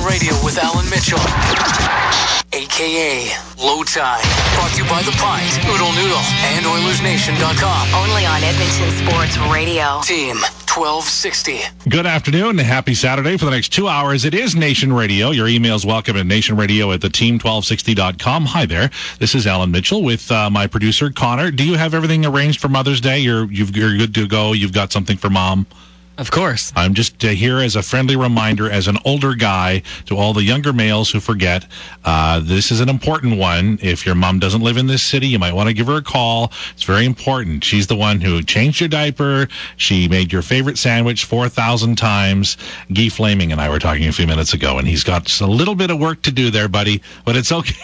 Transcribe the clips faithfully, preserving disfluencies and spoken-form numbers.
Radio with Alan Mitchell, a k a. Low Tide. Brought to you by The Pint, Oodle Noodle, and Oilers Nation dot com. Only on Edmonton Sports Radio. Team twelve sixty. Good afternoon and happy Saturday. For the next two hours, it is Nation Radio. Your email's welcome at nation radio at the team twelve sixty dot com. Hi there. This is Alan Mitchell with uh, my producer, Connor. Do you have everything arranged for Mother's Day? You're, you've, you're good to go? You've got something for Mom? Of course. I'm just uh, here as a friendly reminder, as an older guy, to all the younger males who forget, uh, this is an important one. If your mom doesn't live in this city, you might want to give her a call. It's very important. She's the one who changed your diaper. She made your favorite sandwich four thousand times. Guy Flaming and I were talking a few minutes ago, and he's got a little bit of work to do there, buddy, but it's okay.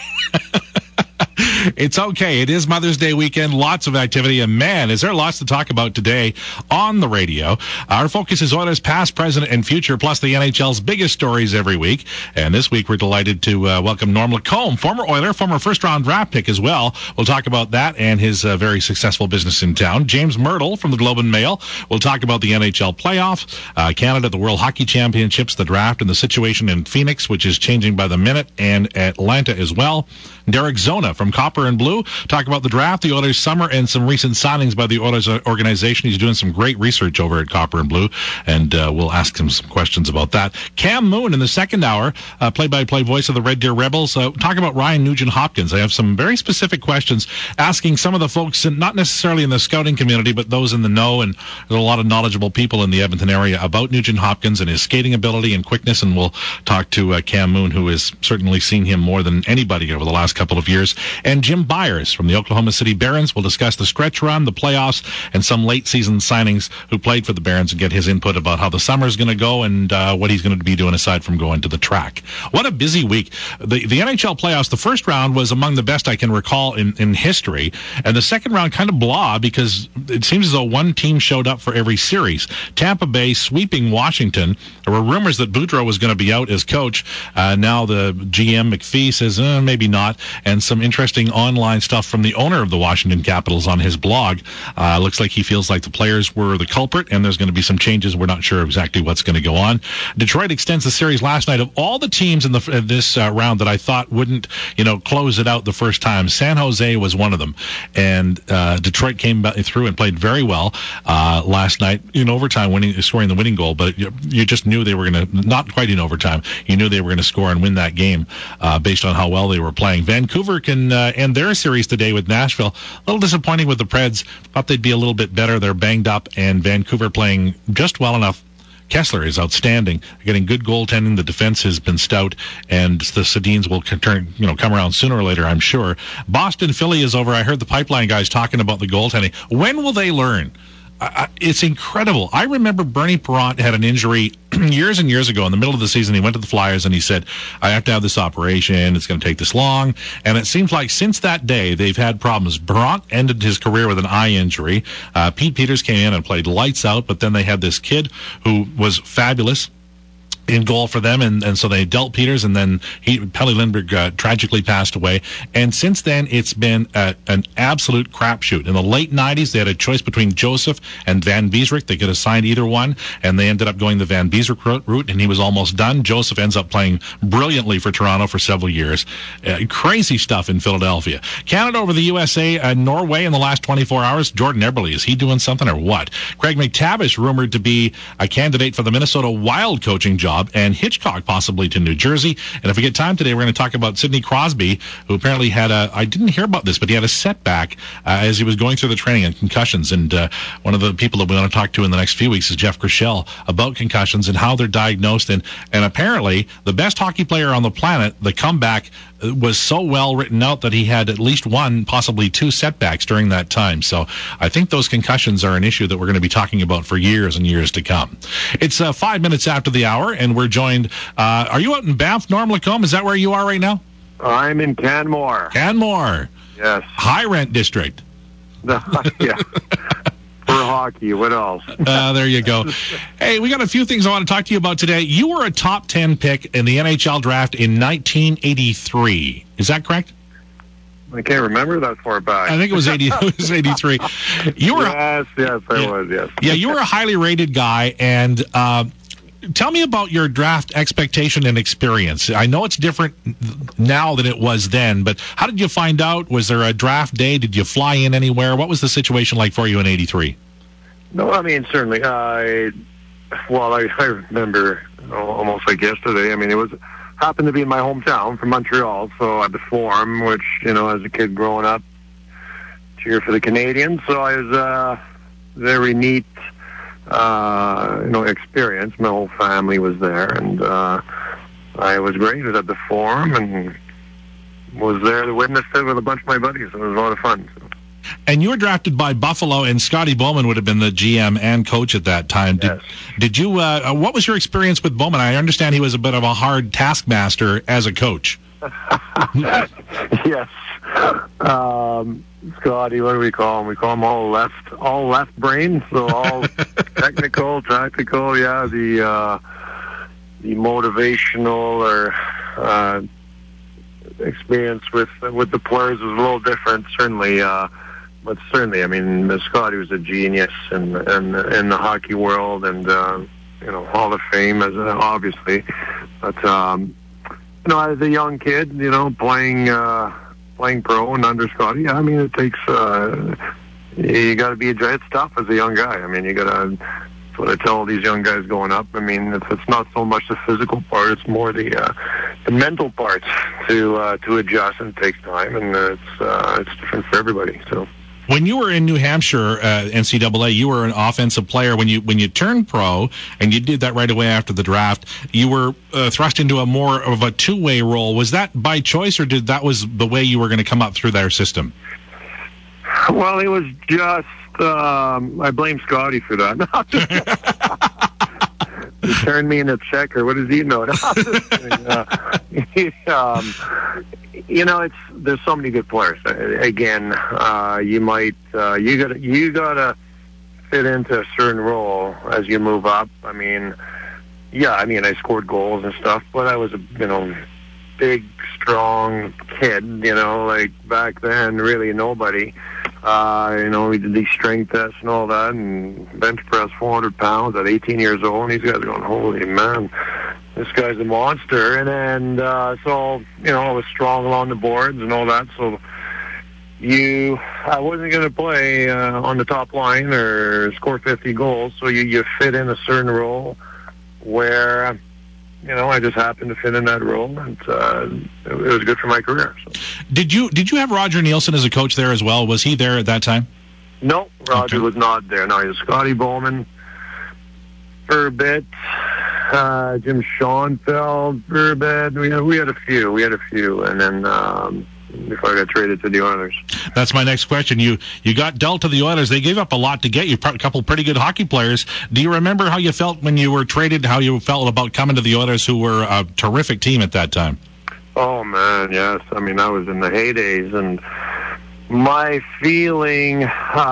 It's okay. It is Mother's Day weekend. Lots of activity. And, man, is there lots to talk about today on the radio. Our focus is Oilers past, present, and future, plus the N H L's biggest stories every week. And this week we're delighted to uh, welcome Norm Lacombe, former Oiler, former first-round draft pick as well. We'll talk about that and his uh, very successful business in town. James Myrtle from the Globe and Mail. We'll talk about the N H L playoffs, uh, Canada at the World Hockey Championships, the draft, and the situation in Phoenix, which is changing by the minute, and Atlanta as well. Derek Zona from Copper and Blue. Talk about the draft, the Oilers summer, and some recent signings by the Oilers organization. He's doing some great research over at Copper and Blue, and uh, we'll ask him some questions about that. Cam Moon in the second hour, uh, play-by-play voice of the Red Deer Rebels. Uh, talk about Ryan Nugent-Hopkins. I have some very specific questions asking some of the folks, in, not necessarily in the scouting community, but those in the know, and there's a lot of knowledgeable people in the Edmonton area about Nugent-Hopkins and his skating ability and quickness, and we'll talk to uh, Cam Moon, who has certainly seen him more than anybody over the last couple of years, and Jim Byers from the Oklahoma City Barons. We'll discuss the stretch run, the playoffs, and some late-season signings who played for the Barons and get his input about how the summer is going to go and uh, what he's going to be doing aside from going to the track. What a busy week. The, the N H L playoffs, the first round was among the best I can recall in, in history, and the second round kind of blah because it seems as though one team showed up for every series. Tampa Bay sweeping Washington. There were rumors that Boudreau was going to be out as coach. Uh, now the G M McPhee says eh, maybe not, and some interesting online stuff from the owner of the Washington Capitals on his blog. Uh, looks like he feels like the players were the culprit, and there's going to be some changes. We're not sure exactly what's going to go on. Detroit extends the series last night. Of all the teams in the uh, this uh, round that I thought wouldn't, you know, close it out the first time, San Jose was one of them, and uh, Detroit came through and played very well uh, last night in overtime, winning, scoring the winning goal. But you, you just knew they were going to, not quite in overtime, you knew they were going to score and win that game uh, based on how well they were playing. Vancouver can uh, end their series today with Nashville. A little disappointing with the Preds. Thought they'd be a little bit better. They're banged up, and Vancouver playing just well enough. Kessler is outstanding, getting good goaltending. The defense has been stout, and the Sedins will turn, you know, come around sooner or later, I'm sure. Boston Philly is over. I heard the pipeline guys talking about the goaltending. When will they learn? I, it's incredible. I remember Bernie Perrant had an injury years and years ago in the middle of the season. He went to the Flyers and he said, I have to have this operation. It's going to take this long. And it seems like since that day, they've had problems. Perrant ended his career with an eye injury. Uh, Pete Peters came in and played lights out, but then they had this kid who was fabulous in goal for them, and, and so they dealt Peters, and then he, Pelle Lindbergh uh, tragically passed away. And since then, it's been a, an absolute crapshoot. In the late nineties, they had a choice between Joseph and Van Beesrick. They could have signed either one, and they ended up going the Van Beesrick route, and he was almost done. Joseph ends up playing brilliantly for Toronto for several years. Uh, crazy stuff in Philadelphia. Canada over the U S A, uh, Norway in the last twenty-four hours. Jordan Eberle, is he doing something or what? Craig McTavish rumored to be a candidate for the Minnesota Wild coaching job, and Hitchcock possibly to New Jersey. And if we get time today, we're going to talk about Sidney Crosby, who apparently had a, I didn't hear about this, but he had a setback uh, as he was going through the training and concussions. And uh, one of the people that we want to talk to in the next few weeks is Jeff Grishel about concussions and how they're diagnosed. And, and apparently the best hockey player on the planet, the comeback was so well written out that he had at least one, possibly two setbacks during that time. So I think those concussions are an issue that we're going to be talking about for years and years to come. It's uh, five minutes after the hour, and we're joined. Uh, are you out in Banff, Norm Lacombe? Is that where you are right now? I'm in Canmore. Canmore. Yes. High rent district. Yeah. For hockey, what else? uh, there you go. Hey, we got a few things I want to talk to you about today. You were a top ten pick in the N H L draft in nineteen eighty-three. Is that correct? I can't remember that far back. I think it was eighty. It was eighty-three. You were yes, yes, I yeah, was. Yes. Yeah, you were a highly rated guy, and uh, tell me about your draft expectation and experience. I know it's different now than it was then, but how did you find out? Was there a draft day? Did you fly in anywhere? What was the situation like for you in eighty-three? No, I mean, certainly. I, well, I, I remember almost like yesterday. I mean, it was happened to be in my hometown from Montreal, so at the Forum, which, you know, as a kid growing up, cheer for the Canadians. So I was uh, very neat, uh, you know, experience. My whole family was there, and uh, I was great. I was at the Forum and was there to witness it with a bunch of my buddies. It was a lot of fun. So. And you were drafted by Buffalo, and Scotty Bowman would have been the G M and coach at that time. Did, yes. did you? Uh, what was your experience with Bowman? I understand he was a bit of a hard taskmaster as a coach. Yes. Um, Scotty, what do we call him? We call him all left, all left brain. So all technical, tactical. Yeah, the uh, the motivational or uh, experience with with the players was a little different, certainly. Uh, but certainly, I mean, Scotty was a genius in in, in the hockey world, and uh, you know, Hall of Fame, as uh, obviously. But um, you know, as a young kid, you know, playing uh, playing pro and under Scotty, I mean, it takes uh, you got to be it's tough as a young guy. I mean, you got to. That's what I tell these young guys going up. I mean, it's, it's not so much the physical part; it's more the uh, the mental parts to uh, to adjust, and it takes time, and it's uh, it's different for everybody. So. When you were in New Hampshire uh, N C double A, you were an offensive player. When you when you turned pro, and you did that right away after the draft, you were uh, thrust into a more of a two-way role. Was that by choice, or did that was the way you were going to come up through their system? Well, it was just um, I blame Scotty for that. He turned me into a checker. What does he know? uh, um, you know, it's there's so many good players. Again, uh, you might uh, you got you gotta fit into a certain role as you move up. I mean, yeah, I mean, I scored goals and stuff, but I was a you know big, strong kid. You know, like back then, really nobody. Uh, you know, we did these strength tests and all that, and bench press four hundred pounds at eighteen years old, and these guys are going, holy man, this guy's a monster. And then, uh, so, you know, I was strong along the boards and all that, so you, I wasn't going to play uh, on the top line or score fifty goals, so you, you fit in a certain role where, you know, I just happened to fit in that role, and uh, it was good for my career. So. Did you did you have Roger Nielsen as a coach there as well? Was he there at that time? No, Roger okay. was not there. No, he was Scotty Bowman for a bit, uh, Jim Schoenfeld for a bit. We had, we had a few. We had a few, and then um, before I got traded to the Oilers. That's my next question. You you got dealt to the Oilers. They gave up a lot to get you, a couple pretty good hockey players. Do you remember how you felt when you were traded, how you felt about coming to the Oilers, who were a terrific team at that time? Oh, man, yes. I mean, I was in the heydays, and my feeling,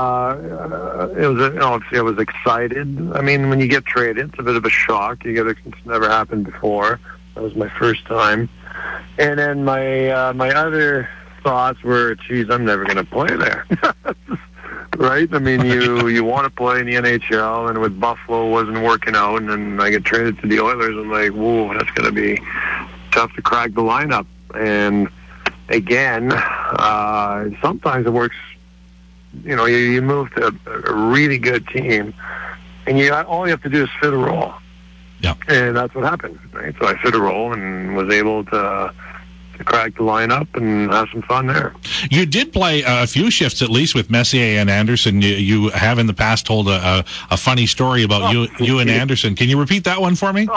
uh, it was, you know, I was excited. I mean, when you get traded, it's a bit of a shock. You get, it's never happened before. That was my first time. And then my uh, my other thoughts were, geez, I'm never going to play there. Right? I mean, you, you want to play in the N H L, and with Buffalo wasn't working out, and then I get traded to the Oilers. I'm like, whoa, that's going to be tough to crack the lineup. And again, uh, sometimes it works. You know, you, you move to a, a really good team, and you all you have to do is fit a role. Yeah. And that's what happened, right? So I fit a role and was able to to crack the lineup and have some fun there. You did play a few shifts at least with Messier and Anderson. You, you have in the past told a, a, a funny story about oh, you you and Anderson. Can you repeat that one for me?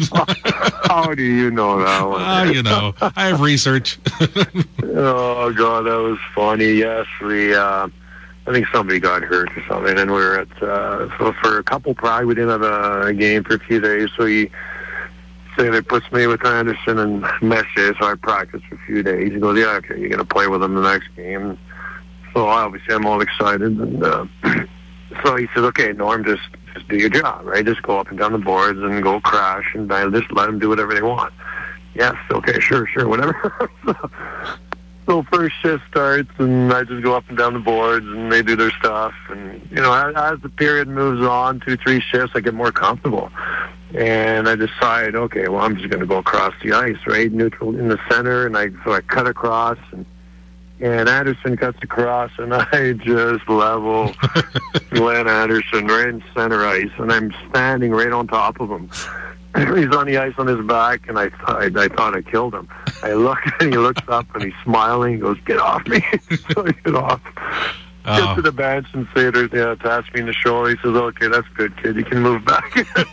How do you know that one? Oh, you know, I have research. Oh, God, that was funny. Yes, we, uh, I think somebody got hurt or something, and we were at, uh, so for a couple pride, we didn't have a, a game for a few days, so he said it puts me with Anderson and Messier, so I practiced for a few days. He goes, yeah, okay, you're going to play with him the next game. So obviously I'm all excited, and uh, so he says, okay, Norm, just, just do your job, right? Just go up and down the boards and go crash, and just let them do whatever they want. Yes, okay, sure, sure, whatever. so, so first shift starts, and I just go up and down the boards, and they do their stuff. And, you know, as, as the period moves on, two, three shifts, I get more comfortable. And I decided, okay, well, I'm just going to go across the ice, right, neutral in the center, and I so I cut across, and and Anderson cuts across, and I just level Glenn Anderson right in center ice, and I'm standing right on top of him. He's on the ice on his back, and I th- I thought I killed him. I look, and he looks up, and he's smiling. He goes, "Get off me!" So I get off. Oh. Get to the bench and say, to, yeah, taps me in the shoulder. He says, "Okay, that's good, kid. You can move back."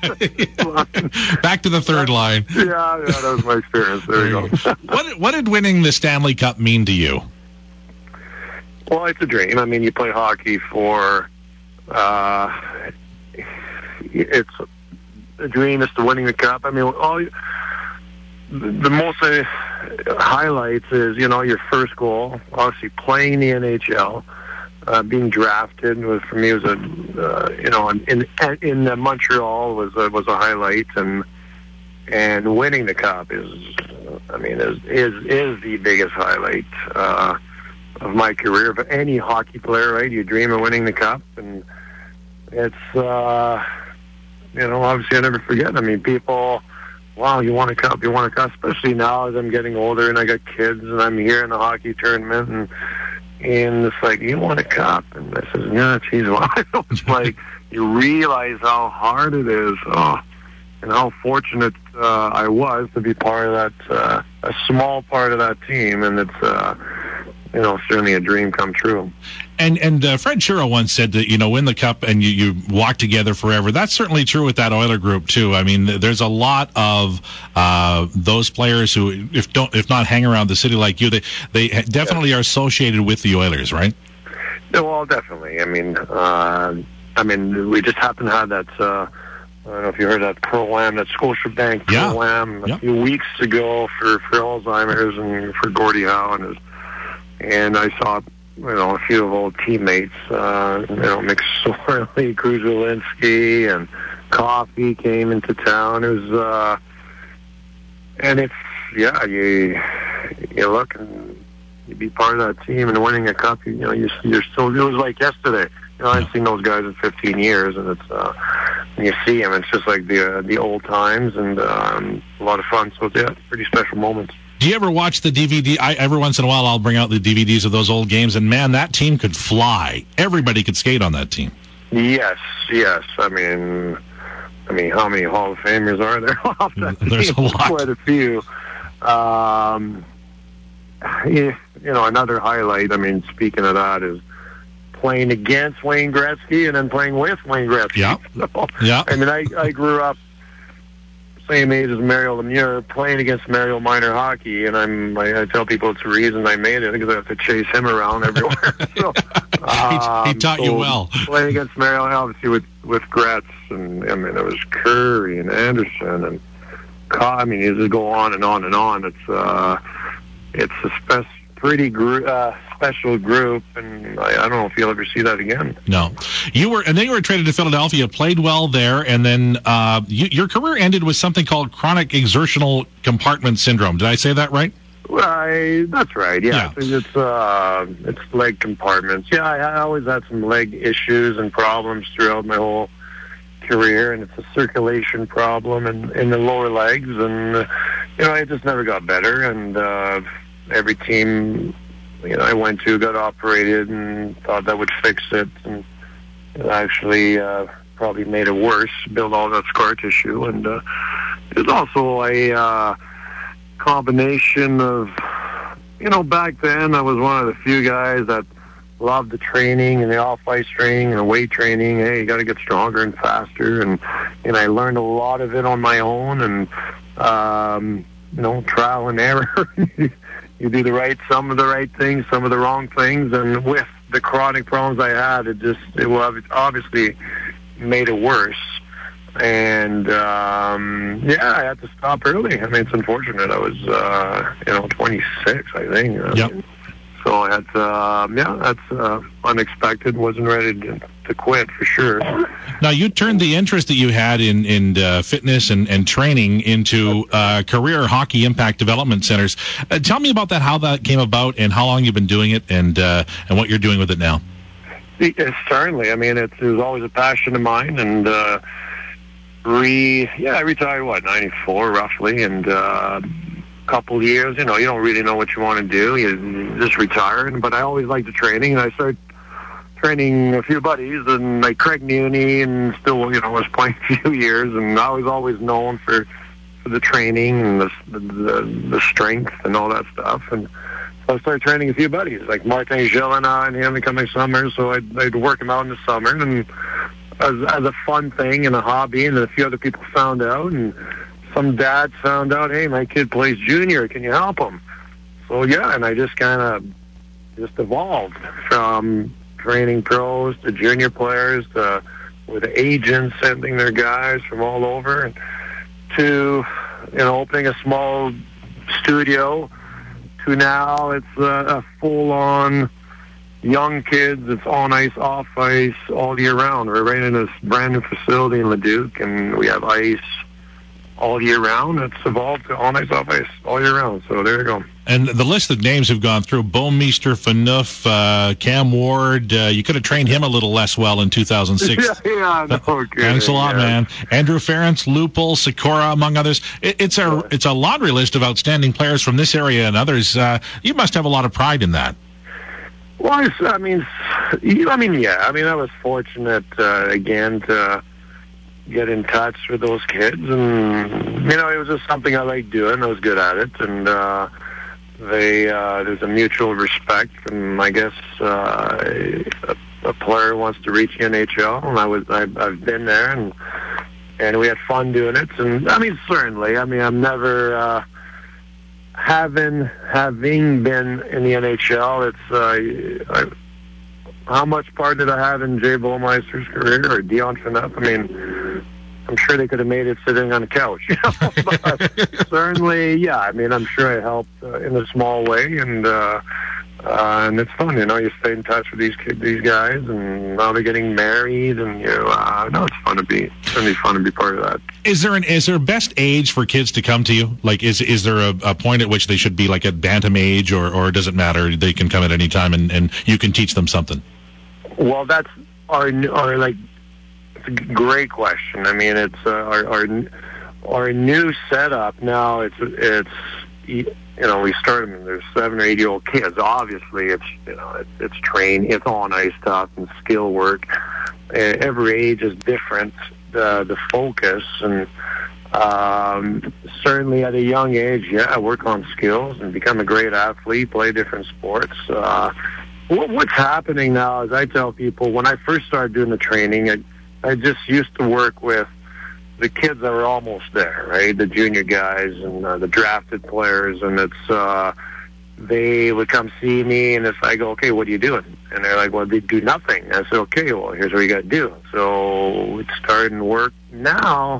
Back to the third line. Yeah, yeah, that was my experience. There, there you go. what What did winning the Stanley Cup mean to you? Well, it's a dream. I mean, you play hockey for. Uh, it's a dream is to winning the cup. I mean, all you, the most uh, highlights is you know your first goal, obviously playing the N H L. Uh, being drafted was for me was a uh, you know in in, in uh, Montreal was a, was a highlight, and and winning the cup is I mean is is is the biggest highlight uh, of my career. For any hockey player, right? You dream of winning the cup, and it's uh, you know obviously I never forget. I mean, people, wow, you won a cup, you won a cup. Especially now as I'm getting older and I got kids and I'm here in the hockey tournament and. And it's like, you want a cup? And I said, yeah, geez, well, it's like, you realize how hard it is, oh, and how fortunate uh, I was to be part of that, uh, a small part of that team, and it's, uh, you know, certainly a dream come true. And and uh, Fred Shero once said that, you know, win the cup and you, you walk together forever. That's certainly true with that Oiler group, too. I mean, there's a lot of uh, those players who, if don't if not hang around the city like you, they, they definitely yeah. are associated with the Oilers, right? Yeah, well, definitely. I mean, uh, I mean, we just happen to have that, uh, I don't know if you heard that Pro-Am, that Scotiabank Pro-Am yeah. a yeah. few weeks ago for, for Alzheimer's and for Gordie Howe and his And I saw, you know, a few of old teammates, uh, you know, McSorley, Kruzelinsky, and Coffey came into town. It was, uh, and it's, yeah, you you look and you be part of that team and winning a cup. You know, you, you're still. It was like yesterday. You know, I haven't seen those guys in fifteen years, and it's uh, when you see them, it's just like the uh, the old times, and um, a lot of fun. So yeah, pretty special moments. Do you ever watch the D V D? I, every once in a while, I'll bring out the D V Ds of those old games, and man, that team could fly. Everybody could skate on that team. Yes, yes. I mean, I mean, how many Hall of Famers are there off that There's team? a lot. Quite a few. Um, you know, another highlight. I mean, speaking of that, is playing against Wayne Gretzky and then playing with Wayne Gretzky. Yeah, so, yeah. I mean, I I grew up. Same age as Mario Lemieux, playing against Mario minor hockey, and I'm I, I tell people it's the reason I made it because I have to chase him around everywhere. so, um, he, he taught so you well. Playing against Mario, obviously with with Gretz, and I mean it was Curry and Anderson and I mean you just go on and on and on. It's uh, it's a spe- pretty gr- uh, special group, and I, I don't know if you'll ever see that again. No, you were, and then you were traded to Philadelphia, played well there, and then uh, you, your career ended with something called chronic exertional compartment syndrome. Did I say that right? Right, that's right. Yeah, yeah. it's uh, it's leg compartments. Yeah, I, I always had some leg issues and problems throughout my whole career, and it's a circulation problem in, in the lower legs, and uh, you know, it just never got better. And uh, every team, you know, I went to got operated and thought that would fix it, and it actually uh, probably made it worse, built all that scar tissue, and uh, it was also a uh, combination of, you know, back then I was one of the few guys that loved the training and the off-ice training and the weight training. Hey, you got to get stronger and faster, and and I learned a lot of it on my own, and um, you know, trial and error. You do the right, some of the right things, some of the wrong things, and with the chronic problems I had, it just it obviously made it worse. And um, yeah, I had to stop early. I mean, it's unfortunate. I was uh, you know twenty-six, I think. Yep. So I had to, um, yeah, that's uh, unexpected. Wasn't ready to, to quit for sure. Now, you turned the interest that you had in, in uh, fitness and, and training into uh, career hockey impact development centers. Uh, tell me about that, how that came about, and how long you've been doing it, and uh, and what you're doing with it now. It's certainly. I mean, it's, it was always a passion of mine, and uh, re yeah, I retired what ninety-four roughly, and uh, a couple years. You know, you don't really know what you want to do. You just retired, but I always liked the training, and I started training a few buddies, and like Craig Muni, and still, you know, was playing a few years, and I was always known for, for the training and the, the the strength and all that stuff. And so I started training a few buddies, like Martin Gélina and him, the coming summer. So I'd, I'd work him out in the summer, and as, as a fun thing and a hobby, and a few other people found out, and some dads found out, hey, my kid plays junior, can you help him? So yeah, and I just kind of just evolved from training pros to junior players to with agents sending their guys from all over, and to, you know, opening a small studio, to now it's a, a full-on young kids. It's on ice, off ice, all year round. We're right in this brand new facility in Leduc, and we have ice all year round. It's evolved to on ice, off ice all year round. So there you go. And the list of names have gone through: Bomeister, Phaneuf, uh, Cam Ward. Uh, you could have trained him a little less well in two thousand six. yeah, yeah, no kidding. Thanks a lot, yeah. man. Andrew Ference, Lupul, Sikora, among others. It, it's a it's a laundry list of outstanding players from this area and others. Uh, you must have a lot of pride in that. Well, I, I mean, you, I mean, yeah. I mean, I was fortunate uh, again to get in touch with those kids, and you know, it was just something I liked doing. I was good at it, and uh, they uh, there's a mutual respect. And I guess uh, a, a player wants to reach the N H L, and I was I, I've been there, and and we had fun doing it. And I mean, certainly, I mean, I'm never. Uh, Having having been in the N H L, it's uh, I, how much part did I have in Jay Bomeister's career or Dion Phaneuf? I mean, I'm sure they could have made it sitting on the couch. You know? But certainly, yeah. I mean, I'm sure I helped uh, in a small way, and uh, uh, and it's fun. You know, you stay in touch with these kids, these guys, and now they're getting married, and you know, uh, no, it's fun to be. It's gonna be fun to be part of that. Is there an is there a best age for kids to come to you? Like, is is there a, a point at which they should be like at bantam age, or, or does it matter? They can come at any time, and, and you can teach them something. Well, that's our our like. It's a great question. I mean, it's uh, our our our new setup now. It's it's you know, we started them. There's seven or eight year old kids. Obviously, it's you know it's it's train. It's on ice stuff and skill work. Uh, every age is different. The the focus, and um, certainly at a young age, yeah, work on skills and become a great athlete, play different sports. Uh, what, what's happening now is I tell people, when I first started doing the training, I, I just used to work with the kids that were almost there, right? The junior guys and uh, the drafted players, and it's uh, they would come see me, and if I go, okay, what are you doing? And they're like, well, they do nothing. I said, okay, well, here's what you got to do. So it's starting to work. Now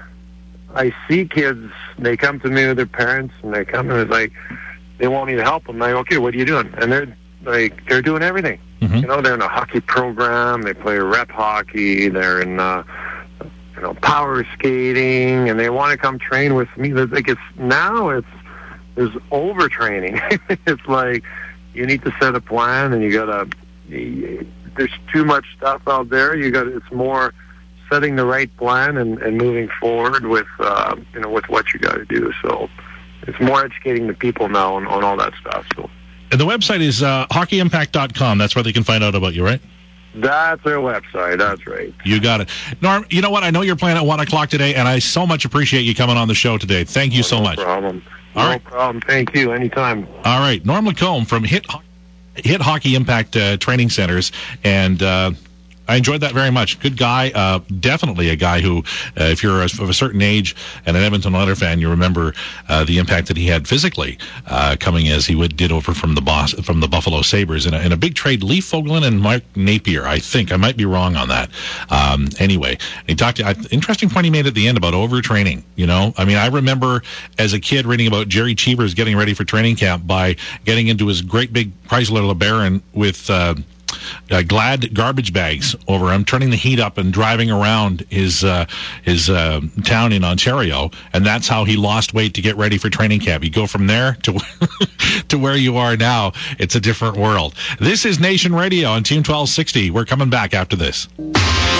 I see kids, they come to me with their parents, and they come and it's like, they want me to help them. I'm like, okay, what are you doing? And they're like, they're doing everything. Mm-hmm. You know, they're in a hockey program, they play rep hockey, they're in, uh, you know, power skating, and they want to come train with me. Like, it's now it's, there's overtraining. It's like, you need to set a plan, and you gotta. There's too much stuff out there. You got. It's more setting the right plan and, and moving forward with, uh, you know, with what you got to do. So it's more educating the people now on, on all that stuff. So. And the website is uh, hockey impact dot com. That's where they can find out about you, right? That's their website. That's right. You got it. Norm, you know what? I know you're playing at one o'clock today, and I so much appreciate you coming on the show today. Thank you oh, so no much. No problem. All no right. problem. Thank you. Anytime. All right. Norm Lacombe from Hit Hit Hockey Impact uh, Training Centers, and uh, I enjoyed that very much. Good guy. Uh, definitely a guy who, uh, if you're of a certain age and an Edmonton Oilers fan, you remember uh, the impact that he had physically, uh, coming as he would, did over from the boss, from the Buffalo Sabres in a, in a big trade. Lee Fogelin and Mark Napier, I think. I might be wrong on that. Um, anyway, he talked to, uh, interesting point he made at the end about overtraining. You know, I mean, I remember as a kid reading about Jerry Cheevers getting ready for training camp by getting into his great big Chrysler LeBaron with, uh, Uh, Glad garbage bags over him, turning the heat up and driving around his uh, his uh, town in Ontario, and that's how he lost weight to get ready for training camp. You go from there to to where you are now. It's a different world. This is Nation Radio on Team twelve sixty. We're coming back after this.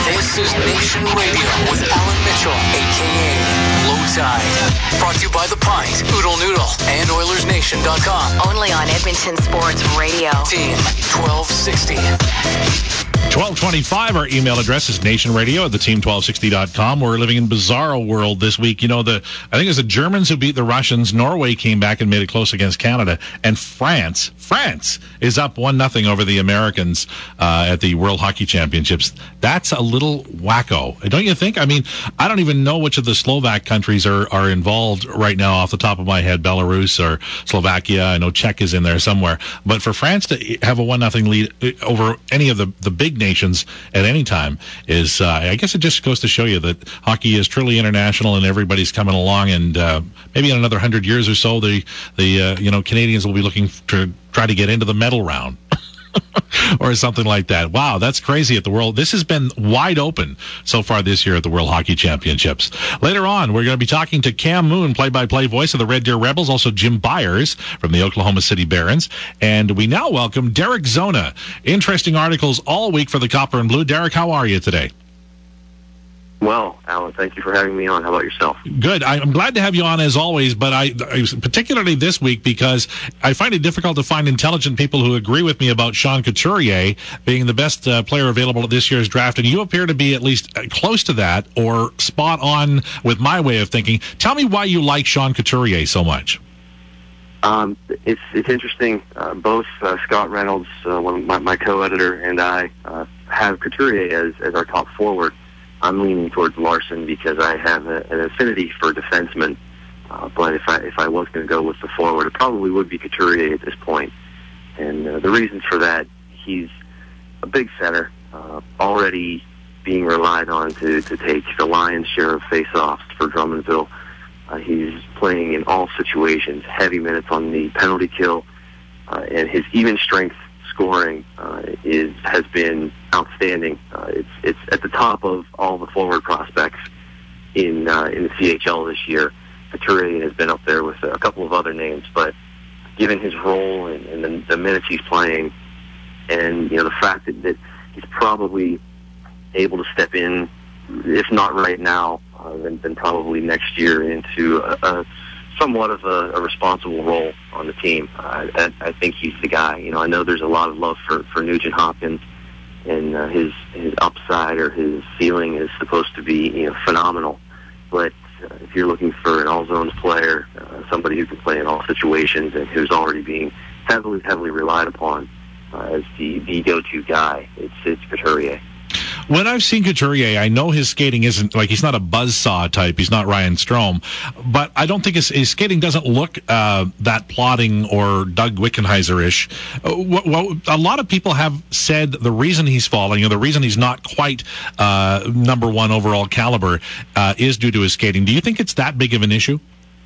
This is Nation Radio with Alan Mitchell, a k a. Low Tide. Brought to you by The Pint, Oodle Noodle, and Oilers Nation dot com. Only on Edmonton Sports Radio. Team twelve sixty. twelve twenty-five, our email address is nationradio at the team twelve sixty dot com. We're living in bizarro world this week. You know, the I think it was the Germans who beat the Russians. Norway came back and made it close against Canada. And France, France is up one nothing over the Americans uh, at the World Hockey Championships. That's a little wacko, don't you think? I mean, I don't even know which of the Slovak countries are, are involved right now off the top of my head. Belarus or Slovakia. I know Czech is in there somewhere. But for France to have a one nothing lead over any of the, the big nations at any time is, uh, I guess it just goes to show you that hockey is truly international and everybody's coming along, and uh, maybe in another hundred years or so, the the uh, you know Canadians will be looking to try to get into the medal round. Or something like that. Wow, that's crazy at the World. This has been wide open so far this year at the World Hockey Championships. Later on, we're going to be talking to Cam Moon, play-by-play voice of the Red Deer Rebels, also Jim Byers from the Oklahoma City Barons. And we now welcome Derek Zona. Interesting articles all week for the Copper and Blue. Derek, how are you today? Well, Alan, thank you for having me on. How about yourself? Good. I'm glad to have you on as always, but I, I particularly this week because I find it difficult to find intelligent people who agree with me about Sean Couturier being the best uh, player available at this year's draft, and you appear to be at least close to that or spot on with my way of thinking. Tell me why you like Sean Couturier so much. Um, it's it's interesting. Uh, both uh, Scott Reynolds, uh, one of my, my co-editor, and I uh, have Couturier as, as our top forward. I'm leaning towards Larson because I have a, an affinity for defensemen. Uh, but if I if I was going to go with the forward, it probably would be Couturier at this point. And uh, the reasons for that, he's a big center, uh, already being relied on to, to take the lion's share of face-offs for Drummondville. Uh, he's playing in all situations, heavy minutes on the penalty kill, uh, and his even strength scoring uh, is has been outstanding. Uh, it's it's at the top of all the forward prospects in uh, in the C H L this year. Couturier has been up there with a couple of other names, but given his role and, and the, the minutes he's playing, and you know the fact that, that he's probably able to step in, if not right now, uh, then, then probably next year into a, a somewhat of a, a responsible role on the team. Uh, I, I think he's the guy. You know, I know there's a lot of love for, for Nugent Hopkins, and uh, his his upside or his ceiling is supposed to be you know phenomenal. But uh, if you're looking for an all zones player, uh, somebody who can play in all situations and who's already being heavily heavily relied upon uh, as the, the go-to guy, it's it's Couturier. When I've seen Couturier, I know his skating isn't, like, he's not a buzzsaw type. He's not Ryan Strome. But I don't think his, his skating doesn't look uh, that plodding or Doug Wickenheiser-ish. Uh, what, what, a lot of people have said the reason he's falling, or the reason he's not quite uh, number one overall caliber, uh, is due to his skating. Do you think it's that big of an issue?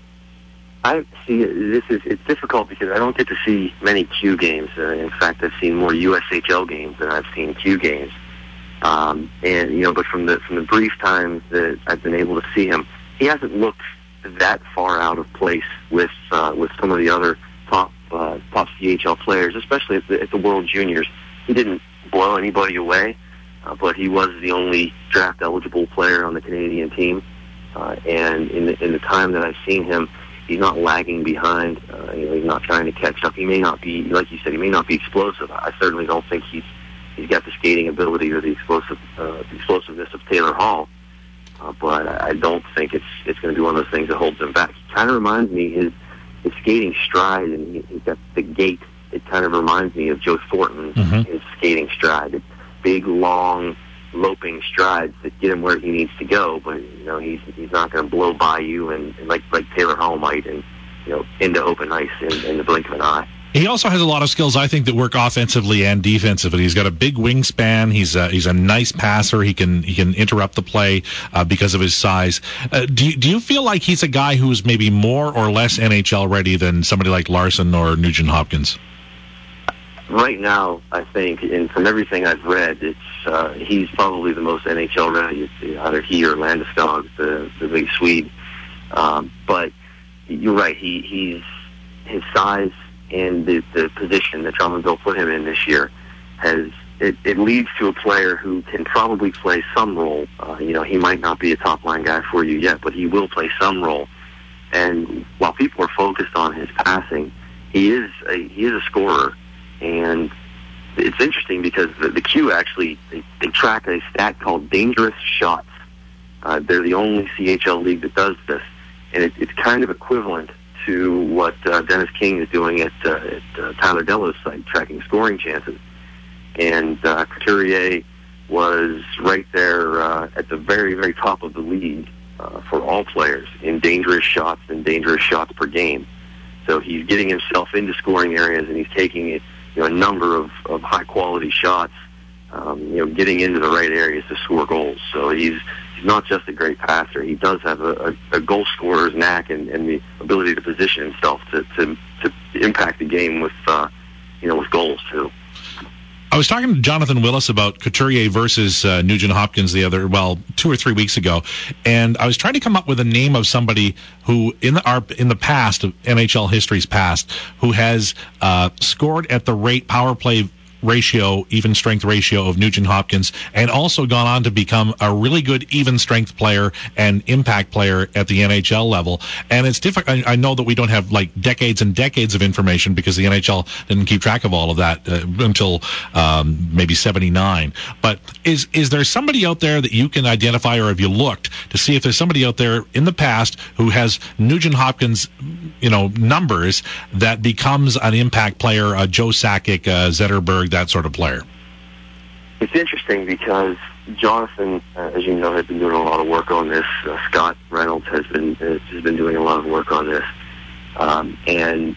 I see. This is it's difficult because I don't get to see many Q games. Uh, in fact, I've seen more U S H L games than I've seen Q games. Um, and you know, but from the from the brief time that I've been able to see him, he hasn't looked that far out of place with uh, with some of the other top uh, top C H L players, especially at the, at the World Juniors. He didn't blow anybody away, uh, but he was the only draft eligible player on the Canadian team. Uh, and in the, in the time that I've seen him, he's not lagging behind. Uh, you know, he's not trying to catch up. He may not be, like you said, he may not be explosive. I certainly don't think he's he's got the skating ability or the explosive uh, the explosiveness of Taylor Hall. Uh, but I don't think it's it's going to be one of those things that holds him back. He kind of reminds me his his skating stride, and he, he's got the gait. It kind of reminds me of Joe Thornton's mm-hmm. his skating stride. It's big, long, loping strides that get him where he needs to go. But you know, he's he's not going to blow by you and, and like like Taylor Hall might, and you know, into open ice in, in the blink of an eye. He also has a lot of skills, I think, that work offensively and defensively. He's got a big wingspan. He's a, he's a nice passer. He can he can interrupt the play uh, because of his size. Uh, do you, do you feel like he's a guy who's maybe more or less N H L ready than somebody like Larson or Nugent Hopkins? Right now, I think, and from everything I've read, it's uh, he's probably the most N H L ready. It's either he or Landeskog, the the big Swede. Um, but you're right. He he's his size and the, the position that Drummondville put him in this year has it, it leads to a player who can probably play some role. Uh, you know, he might not be a top-line guy for you yet, but he will play some role. And while people are focused on his passing, he is a, he is a scorer. And it's interesting because the, the Q actually, they, they track a stat called dangerous shots. Uh, they're the only C H L league that does this. And it, it's kind of equivalent to what uh, Dennis King is doing at, uh, at uh, Tyler Dello's site, tracking scoring chances. And uh, Couturier was right there uh, at the very, very top of the league uh, for all players in dangerous shots and dangerous shots per game. So he's getting himself into scoring areas, and he's taking it, you know, a number of, of high-quality shots, um, you know, getting into the right areas to score goals. So he's he's not just a great passer. He does have a, a, a goal scorer's knack and, and the ability to position himself to, to, to impact the game with, uh, you know, with goals, too. I was talking to Jonathan Willis about Couturier versus uh, Nugent Hopkins the other, well, two or three weeks ago, and I was trying to come up with a name of somebody who, in the our, in the past, of N H L history's past, who has uh, scored at the rate power play ratio, even strength ratio of Nugent Hopkins, and also gone on to become a really good even strength player and impact player at the N H L level. And it's difficult. I, I know that we don't have like decades and decades of information because the N H L didn't keep track of all of that uh, until um, maybe seventy-nine. But is is there somebody out there that you can identify, or have you looked to see if there's somebody out there in the past who has Nugent Hopkins, you know, numbers that becomes an impact player, a Joe Sakic, uh, Zetterberg, that sort of player? It's interesting because Jonathan, uh, as you know, has been doing a lot of work on this. Uh, Scott Reynolds has been uh, has been doing a lot of work on this, um, and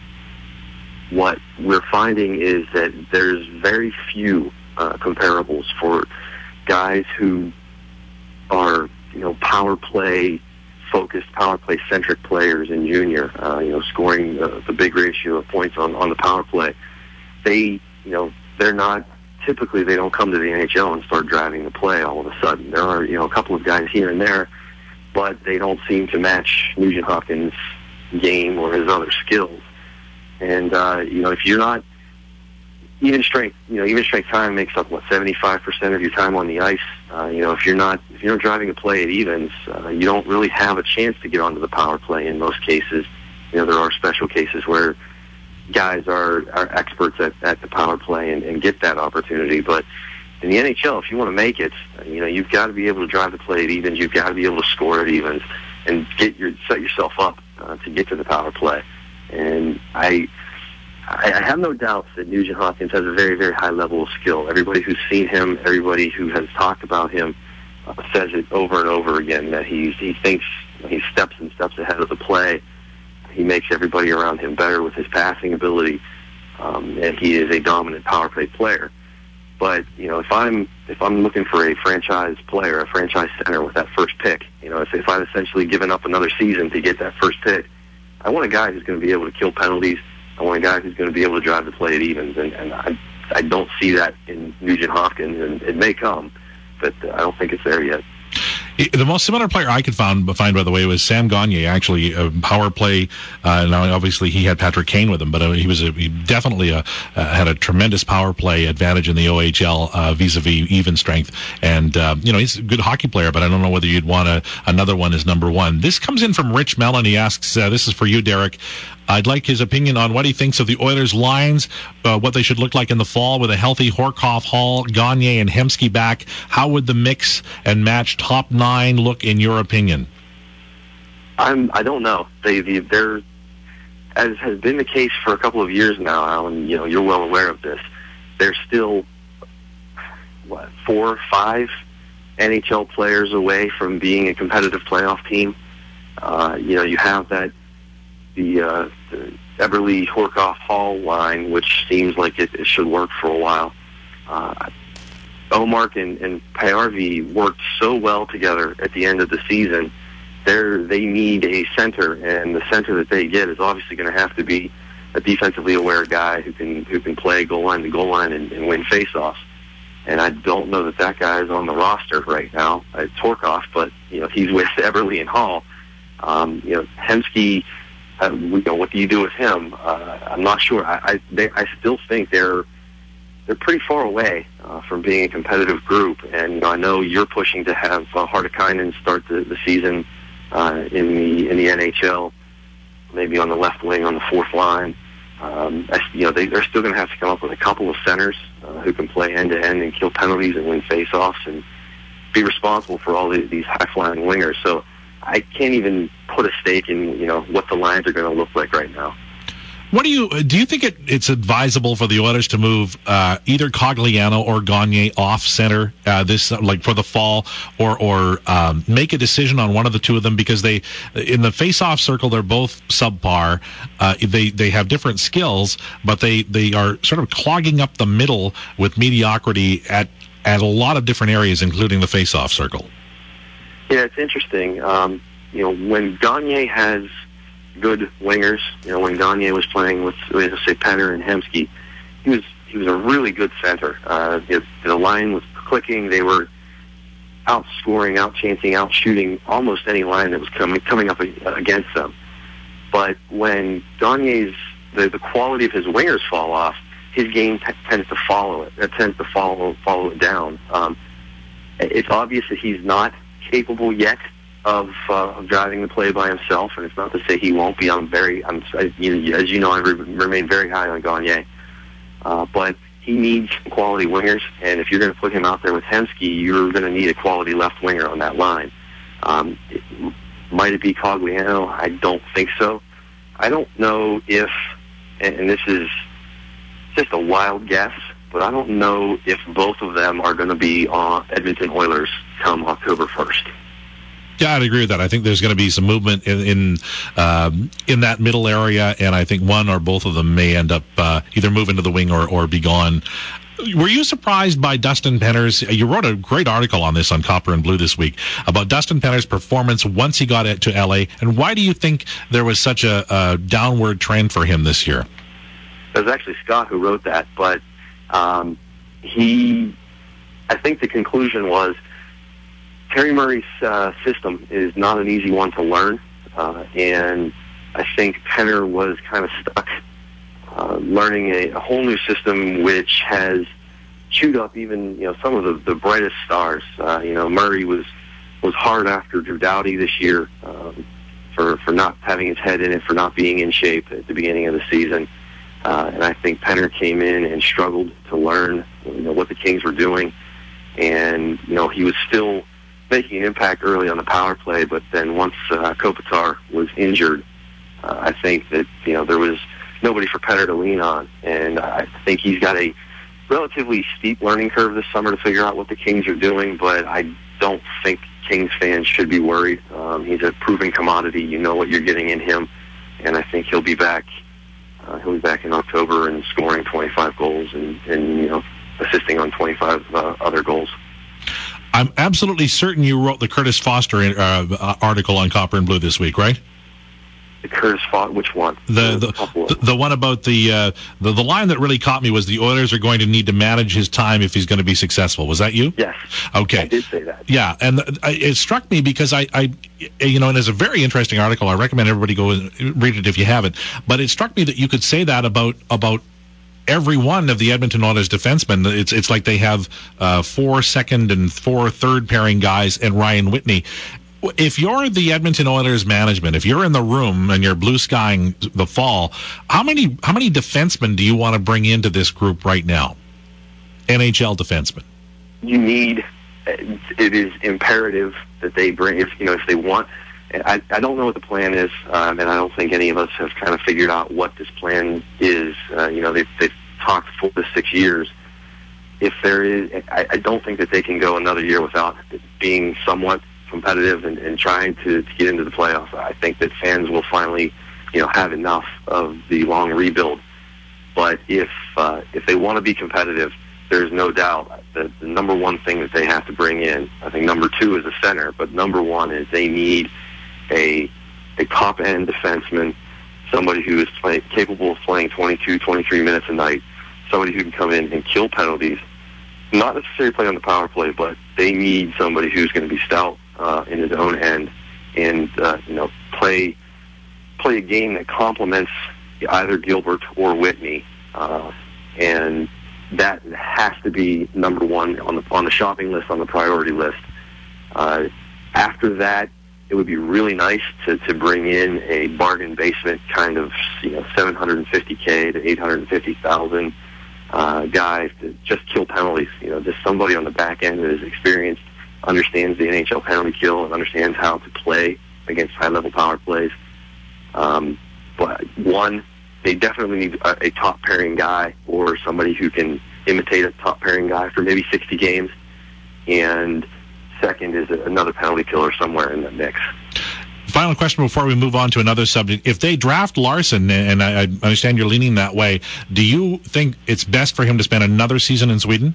what we're finding is that there's very few uh, comparables for guys who are, you know, power play focused, power play centric players in junior. Uh, you know, scoring the, the big ratio of points on on the power play. They, you know, they're not, typically they don't come to the N H L and start driving the play all of a sudden. There are, you know, a couple of guys here and there, but they don't seem to match Nugent Hopkins' game or his other skills. And, uh, you know, if you're not, even strength, you know, even strength time makes up, what, seventy-five percent of your time on the ice. Uh, you know, if you're not, if you're not driving the play at evens, uh, you don't really have a chance to get onto the power play in most cases. You know, there are special cases where guys are, are experts at, at the power play and, and get that opportunity. But in the N H L, if you want to make it, you know, you've got to be able to drive the play at evens. You've got to be able to score at evens and get your set yourself up uh, to get to the power play. And I, I, I have no doubts that Nugent Hopkins has a very, very high level of skill. Everybody who's seen him, everybody who has talked about him, uh, says it over and over again that he's he thinks he steps and steps ahead of the play. He makes everybody around him better with his passing ability, um, and he is a dominant power play player. But, you know, if I'm if I'm looking for a franchise player, a franchise center with that first pick, you know, if, if I've essentially given up another season to get that first pick, I want a guy who's going to be able to kill penalties. I want a guy who's going to be able to drive the play at evens, and, and I I don't see that in Nugent Hopkins, and it may come, but I don't think it's there yet. The most similar player I could find, find, by the way, was Sam Gagner. Actually, a power play. Uh, now, obviously, he had Patrick Kane with him, but uh, he was a, he definitely a, uh, had a tremendous power play advantage in the O H L uh, vis-a-vis even strength. And uh, you know, he's a good hockey player, but I don't know whether you'd want a, another one as number one. This comes in from Rich Mellon. He asks, uh, "This is for you, Derek. I'd like his opinion on what he thinks of the Oilers' lines, uh, what they should look like in the fall with a healthy Horkoff, Hall, Gagner, and Hemsky back. How would the mix and match top nine look in your opinion?" I'm. I don't know. They, they, they're, as has been the case for a couple of years now, Alan. You know, you're well aware of this. They're still what four, five N H L players away from being a competitive playoff team. Uh, you know, you have that. The, uh, the Eberle, Horkoff, Hall line, which seems like it, it should work for a while. Uh, Omark and, and Payarvi worked so well together at the end of the season. They're, they need a center, and the center that they get is obviously going to have to be a defensively aware guy who can who can play goal line to goal line and, and win faceoffs. And I don't know that that guy is on the roster right now. It's Horkoff, but you know he's with Eberle and Hall. Um, you know Hemsky. Uh, you know, what do you do with him? Uh, I'm not sure. I I, they, I still think they're they're pretty far away uh, from being a competitive group. And you know, I know you're pushing to have uh, Hartikainen start the, the season uh, in the in the N H L, maybe on the left wing on the fourth line. Um, I, you know, they, they're still going to have to come up with a couple of centers uh, who can play end to end and kill penalties and win faceoffs and be responsible for all the, these high flying wingers. So I can't even put a stake in you know what the lines are going to look like right now. What do you do? You think it, it's advisable for the Oilers to move uh, either Cogliano or Gagne off center uh, this like for the fall, or or um, make a decision on one of the two of them, because they in the face-off circle they're both subpar. Uh, they they have different skills, but they, they are sort of clogging up the middle with mediocrity at at a lot of different areas, including the face-off circle. Yeah, it's interesting. Um, you know, when Gagne has good wingers, you know, when Gagne was playing with, let's say, Penner and Hemsky, he was he was a really good center. Uh, the, the line was clicking. They were outscoring, outchancing, outshooting almost any line that was coming coming up against them. But when Gagne's the, the quality of his wingers fall off, his game t- tends to follow it. It tends to follow follow it down. Um, it's obvious that he's not capable yet of, uh, of driving the play by himself, and it's not to say he won't be. I'm very, I'm, I, you, as you know, I re- remain very high on Gagne, uh, but he needs quality wingers, and if you're going to put him out there with Hemsky, you're going to need a quality left winger on that line. Um, it, might it be Cogliano? I don't think so. I don't know if, and, and this is just a wild guess, but I don't know if both of them are going to be on Edmonton Oilers come October first. Yeah, I'd agree with that. I think there's going to be some movement in in, um, in that middle area, and I think one or both of them may end up uh, either moving to the wing or, or be gone. Were you surprised by Dustin Penner's? You wrote a great article on this on Copper and Blue this week about Dustin Penner's performance once he got to L A, and why do you think there was such a, a downward trend for him this year? It was actually Scott who wrote that, but um, he, I think the conclusion was, Terry Murray's uh, system is not an easy one to learn, uh, and I think Penner was kind of stuck uh, learning a, a whole new system which has chewed up even you know some of the, the brightest stars. Uh, you know, Murray was was hard after Drew Doughty this year um, for for not having his head in it, for not being in shape at the beginning of the season, uh, and I think Penner came in and struggled to learn you know what the Kings were doing, and you know he was still making an impact early on the power play, but then once uh, Kopitar was injured, uh, I think that you know there was nobody for Penner to lean on, and I think he's got a relatively steep learning curve this summer to figure out what the Kings are doing. But I don't think Kings fans should be worried. Um, he's a proven commodity. You know what you're getting in him, and I think he'll be back. Uh, he'll be back in October and scoring twenty-five goals and, and you know assisting on twenty-five uh, other goals. I'm absolutely certain you wrote the Curtis Foster uh, article on Copper and Blue this week, right? The Curtis Foster, which one? The the, the, the one about the, uh, the the line that really caught me was the Oilers are going to need to manage his time if he's going to be successful. Was that you? Yes. Okay. I did say that. Yeah, and it struck me because I, I, you know, and it's a very interesting article. I recommend everybody go and read it if you haven't. But it struck me that you could say that about about. every one of the Edmonton Oilers defensemen. It's it's like they have uh, four second and four third pairing guys and Ryan Whitney. If you're the Edmonton Oilers management, if you're in the room and you're blue skying the fall, how many how many defensemen do you want to bring into this group right now? N H L defensemen. You need. It is imperative that they bring. If you know, if they want. I, I don't know what the plan is, um, and I don't think any of us have kind of figured out what this plan is. Uh, you know, they've, they've talked four to six years. If there is, I, I don't think that they can go another year without being somewhat competitive and, and trying to, to get into the playoffs. I think that fans will finally, you know, have enough of the long rebuild. But if uh, if they want to be competitive, there's no doubt that the number one thing that they have to bring in, I think number two is a center, but number one is they need a a top-end defenseman, somebody who is play, capable of playing twenty-two, twenty-three minutes a night, somebody who can come in and kill penalties, not necessarily play on the power play, but they need somebody who's going to be stout uh, in his own end and uh, you know play play a game that complements either Gilbert or Whitney. Uh, and that has to be number one on the on the shopping list, on the priority list. Uh, after that, it would be really nice to, to bring in a bargain basement kind of, you know, seven hundred fifty K to eight hundred fifty thousand uh, guy to just kill penalties. You know, just somebody on the back end that is experienced, understands the N H L penalty kill, and understands how to play against high-level power plays. Um, but one, they definitely need a, a top-pairing guy or somebody who can imitate a top-pairing guy for maybe sixty games. And second is another penalty killer somewhere in the mix. Final question before we move on to another subject. If they draft Larson, and I, I understand you're leaning that way, do you think it's best for him to spend another season in Sweden?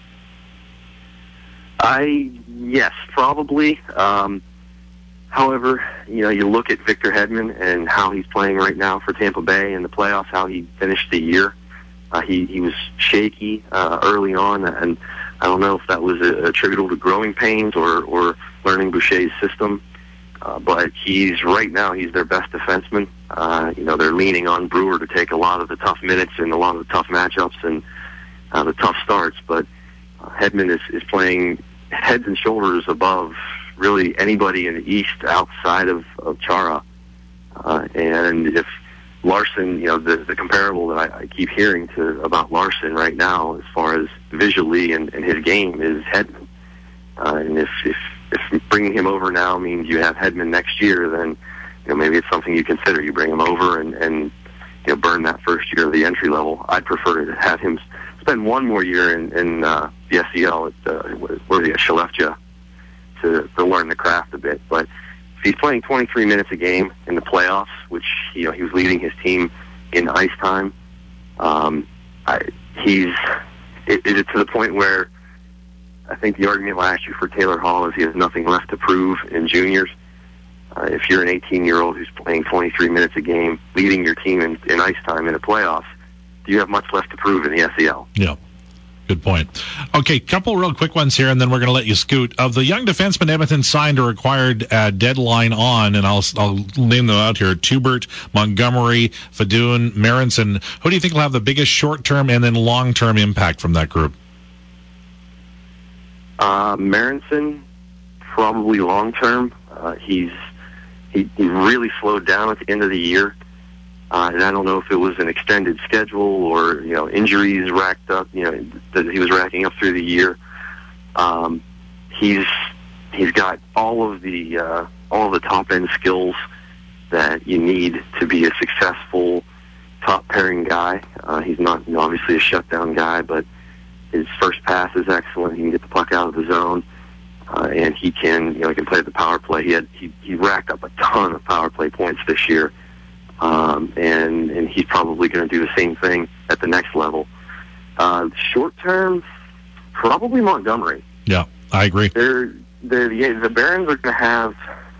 I, yes, probably. Um, however, you know, you look at Victor Hedman and how he's playing right now for Tampa Bay in the playoffs, how he finished the year. Uh, he, he was shaky uh, early on, and I don't know if that was uh, attributable to growing pains or, or learning Boucher's system. Uh, but he's, right now, he's their best defenseman. Uh, you know, they're leaning on Brewer to take a lot of the tough minutes and a lot of the tough matchups and uh, the tough starts. But uh, Hedman is, is playing heads and shoulders above really anybody in the East outside of, of Chara. Uh, and if Larson, you know, the, the comparable that I, I keep hearing to about Larson right now as far as visually and, and his game is Hedman. Uh, and if, if if bringing him over now means you have Hedman next year, then, you know, maybe it's something you consider. You bring him over and, and you know, burn that first year of the entry level. I'd prefer to have him spend one more year in, in uh, the S E L at uh, where the Skellefteå to to learn the craft a bit. But if he's playing twenty-three minutes a game in the playoffs, which, you know, he was leading his team in ice time, um, I, he's is it to the point where I think the argument last year for Taylor Hall is he has nothing left to prove in juniors. Uh, if you're an eighteen-year-old who's playing twenty-three minutes a game, leading your team in, in ice time in the playoffs, do you have much left to prove in the S E L? Yeah. Good point. Okay, couple real quick ones here, and then we're going to let you scoot. Of the young defensemen Edmonton signed or acquired uh, deadline on, and I'll I'll name them out here: Tubert, Montgomery, Fadoon, Marinson. Who do you think will have the biggest short-term and then long-term impact from that group? Uh, Marinson, probably long-term. Uh, he's he, he really slowed down at the end of the year. Uh, and I don't know if it was an extended schedule or, you know, injuries racked up, you know, that he was racking up through the year. Um, he's he's got all of the uh, all of the top end skills that you need to be a successful top pairing guy. Uh, he's not, you know, obviously a shutdown guy, but his first pass is excellent. He can get the puck out of the zone, uh, and he can, you know, he can play the power play. He had he, he racked up a ton of power play points this year. Um, and, and he's probably going to do the same thing at the next level. Uh, short term, probably Montgomery. Yeah, I agree. They're, they're, the, the Barons are going to have,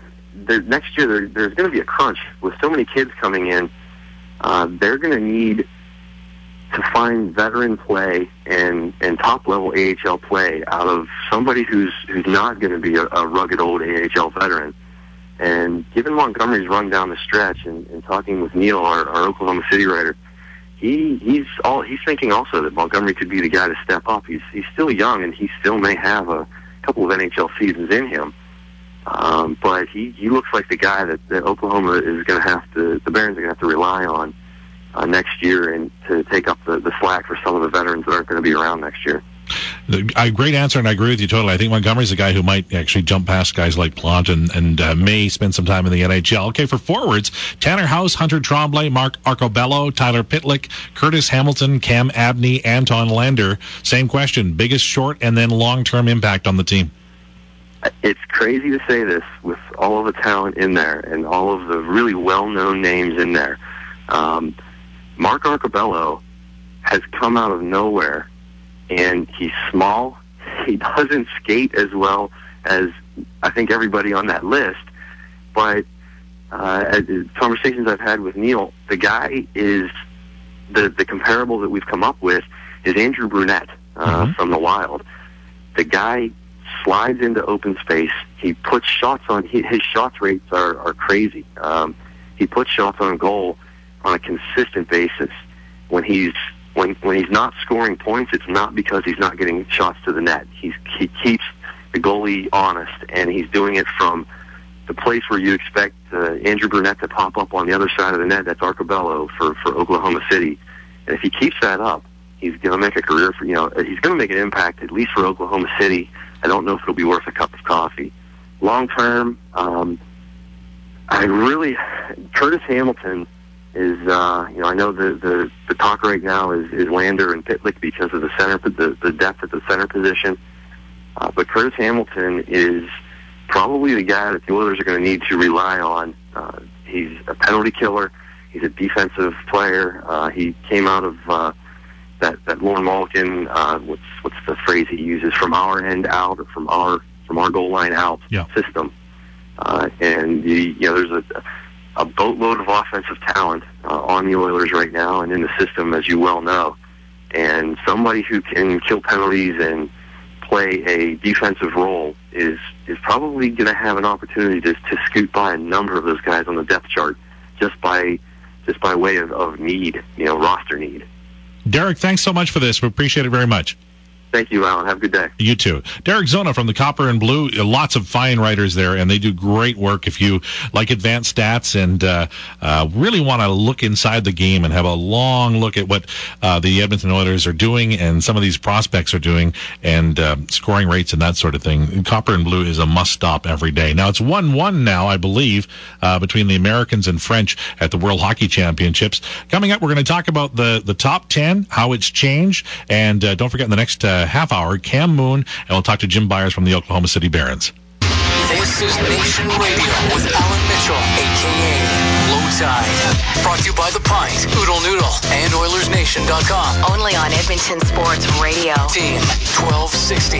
next year there, there's going to be a crunch with so many kids coming in. Uh, they're going to need to find veteran play and, and top level A H L play out of somebody who's, who's not going to be a, a rugged old A H L veteran. And given Montgomery's run down the stretch, and, and talking with Neil, our, our Oklahoma City writer, he he's all he's thinking also that Montgomery could be the guy to step up. He's he's still young, and he still may have a couple of N H L seasons in him. Um, but he, he looks like the guy that, that Oklahoma is going to have to, the Barons are going to have to rely on uh, next year, and to take up the, the slack for some of the veterans that aren't going to be around next year. The, a great answer, and I agree with you totally. I think Montgomery's a guy who might actually jump past guys like Plant and, and uh, may spend some time in the N H L. Okay, for forwards, Tanner House, Hunter Tremblay, Mark Arcobello, Tyler Pitlick, Curtis Hamilton, Cam Abney, Anton Lander. Same question, biggest short and then long-term impact on the team? It's crazy to say this with all of the talent in there and all of the really well-known names in there. Um, Mark Arcobello has come out of nowhere, and he's small. He doesn't skate as well as I think everybody on that list. But uh, as conversations I've had with Neil, the guy is the the comparable that we've come up with is Andrew Brunette uh, mm-hmm. from the Wild. The guy slides into open space. He puts shots on. He, his shots rates are are crazy. Um, he puts shots on goal on a consistent basis. When he's when when he's not scoring points, it's not because he's not getting shots to the net. He's he keeps the goalie honest, and he's doing it from the place where you expect uh, Andrew Brunette to pop up on the other side of the net. That's Arcobello for for Oklahoma City, and if he keeps that up, he's going to make a career for you know he's going to make an impact at least for Oklahoma City. I don't know if it'll be worth a cup of coffee. Long term, um, I really Curtis Hamilton. Is uh, you know I know the, the, the talk right now is, is Lander and Pitlick because of the center the, the depth at the center position, uh, but Curtis Hamilton is probably the guy that the Oilers are going to need to rely on. Uh, he's a penalty killer. He's a defensive player. Uh, he came out of uh, that that Lauren Malkin. Uh, what's what's the phrase he uses? From our end out, or from our from our goal line out yeah. system. Uh, and the, you know there's a a boatload of offensive talent uh, on the Oilers right now and in the system, as you well know. And somebody who can kill penalties and play a defensive role is is probably going to have an opportunity to, to scoot by a number of those guys on the depth chart just by just by way of, of need, you know, roster need. Derek, thanks so much for this. We appreciate it very much. Thank you, Alan. Have a good day. You too. Derek Zona from the Copper and Blue. Lots of fine writers there, and they do great work. If you like advanced stats and uh, uh, really want to look inside the game and have a long look at what uh, the Edmonton Oilers are doing and some of these prospects are doing and uh, scoring rates and that sort of thing, Copper and Blue is a must-stop every day. Now, it's one one now, I believe, uh, between the Americans and French at the World Hockey Championships. Coming up, we're going to talk about the, the top ten, how it's changed, and uh, don't forget in the next uh, half hour, Cam Moon, and we'll talk to Jim Byers from the Oklahoma City Barons. This is Nation Radio with Alan Mitchell, a k a. Low Tide. Brought to you by The Pint, Oodle Noodle, and Oilers Nation dot com. Only on Edmonton Sports Radio. Team twelve sixty.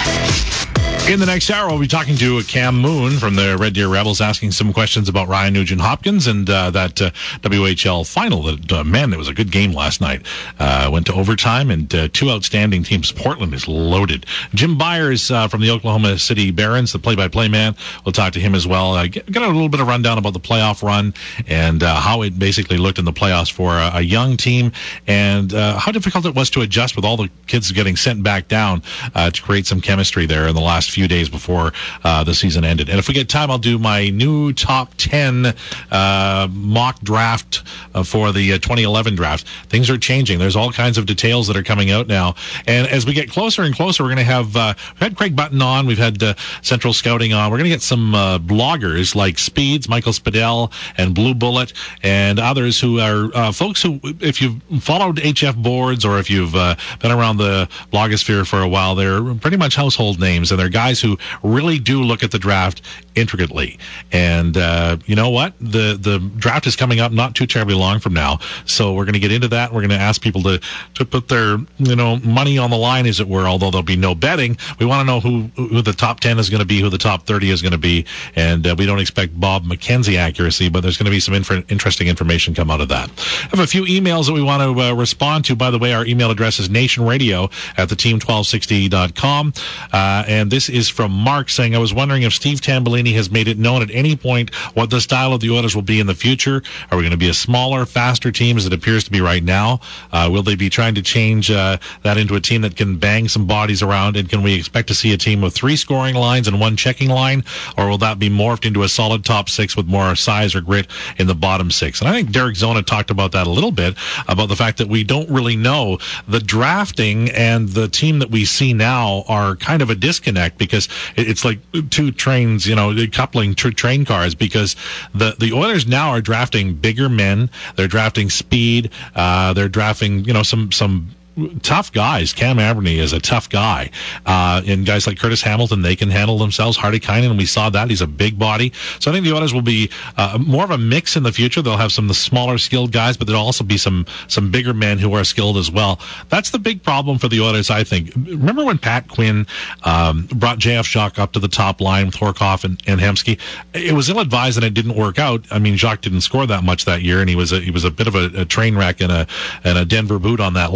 In the next hour, we'll be talking to Cam Moon from the Red Deer Rebels, asking some questions about Ryan Nugent-Hopkins and uh, that uh, W H L final. That, uh, man, it was a good game last night. Uh, went to overtime, and uh, two outstanding teams. Portland is loaded. Jim Byers uh, from the Oklahoma City Barons, the play-by-play man. We'll talk to him as well. Uh, get, get a little bit of rundown about the playoff run and uh, how it basically looked in the playoffs for a, a young team and uh, how difficult it was to adjust with all the kids getting sent back down uh, to create some chemistry there in the last few days before uh, the season ended. And if we get time, I'll do my new top ten uh, mock draft uh, for the uh, twenty eleven draft. Things are changing. There's all kinds of details that are coming out now. And as we get closer and closer, we're going to have, uh, we've had Craig Button on, we've had uh, Central Scouting on. We're going to get some uh, bloggers like Speeds, Michael Spadell, and Blue Bullet, and others who are uh, folks who, if you've followed H F boards or if you've uh, been around the blogosphere for a while, they're pretty much household names, and they're guys who really do look at the draft intricately. And uh, you know what? The the draft is coming up not too terribly long from now, so we're going to get into that. We're going to ask people to, to put their you know money on the line, as it were, although there'll be no betting. We want to know who, who the top ten is going to be, who the top thirty is going to be, and uh, we don't expect Bob McKenzie accuracy, but there's going to be some inf- interesting information come out of that. I have a few emails that we want to uh, respond to. By the way, our email address is nationradio at the team twelve sixty dot com, uh, and this is from Mark saying, I was wondering if Steve Tambellini has made it known at any point what the style of the Oilers will be in the future. Are we going to be a smaller, faster team as it appears to be right now? Uh, will they be trying to change uh, that into a team that can bang some bodies around? And can we expect to see a team with three scoring lines and one checking line? Or will that be morphed into a solid top six with more size or grit in the bottom six? And I think Derek Zona talked about that a little bit, about the fact that we don't really know. The drafting and the team that we see now are kind of a disconnect, because it's like two trains, you know, coupling tr- train cars, because the, the Oilers now are drafting bigger men. They're drafting speed. Uh, they're drafting, you know, some, some, tough guys. Cam Aberney is a tough guy. Uh, and guys like Curtis Hamilton, they can handle themselves. Hartikainen, we saw that. He's a big body. So I think the Oilers will be uh, more of a mix in the future. They'll have some of the smaller skilled guys, but there'll also be some, some bigger men who are skilled as well. That's the big problem for the Oilers, I think. Remember when Pat Quinn um, brought J F Jacques up to the top line with Horkoff and, and Hemsky? It was ill-advised and it didn't work out. I mean, Jacques didn't score that much that year, and he was a, he was a bit of a, a train wreck and a, and a Denver boot on that line. But you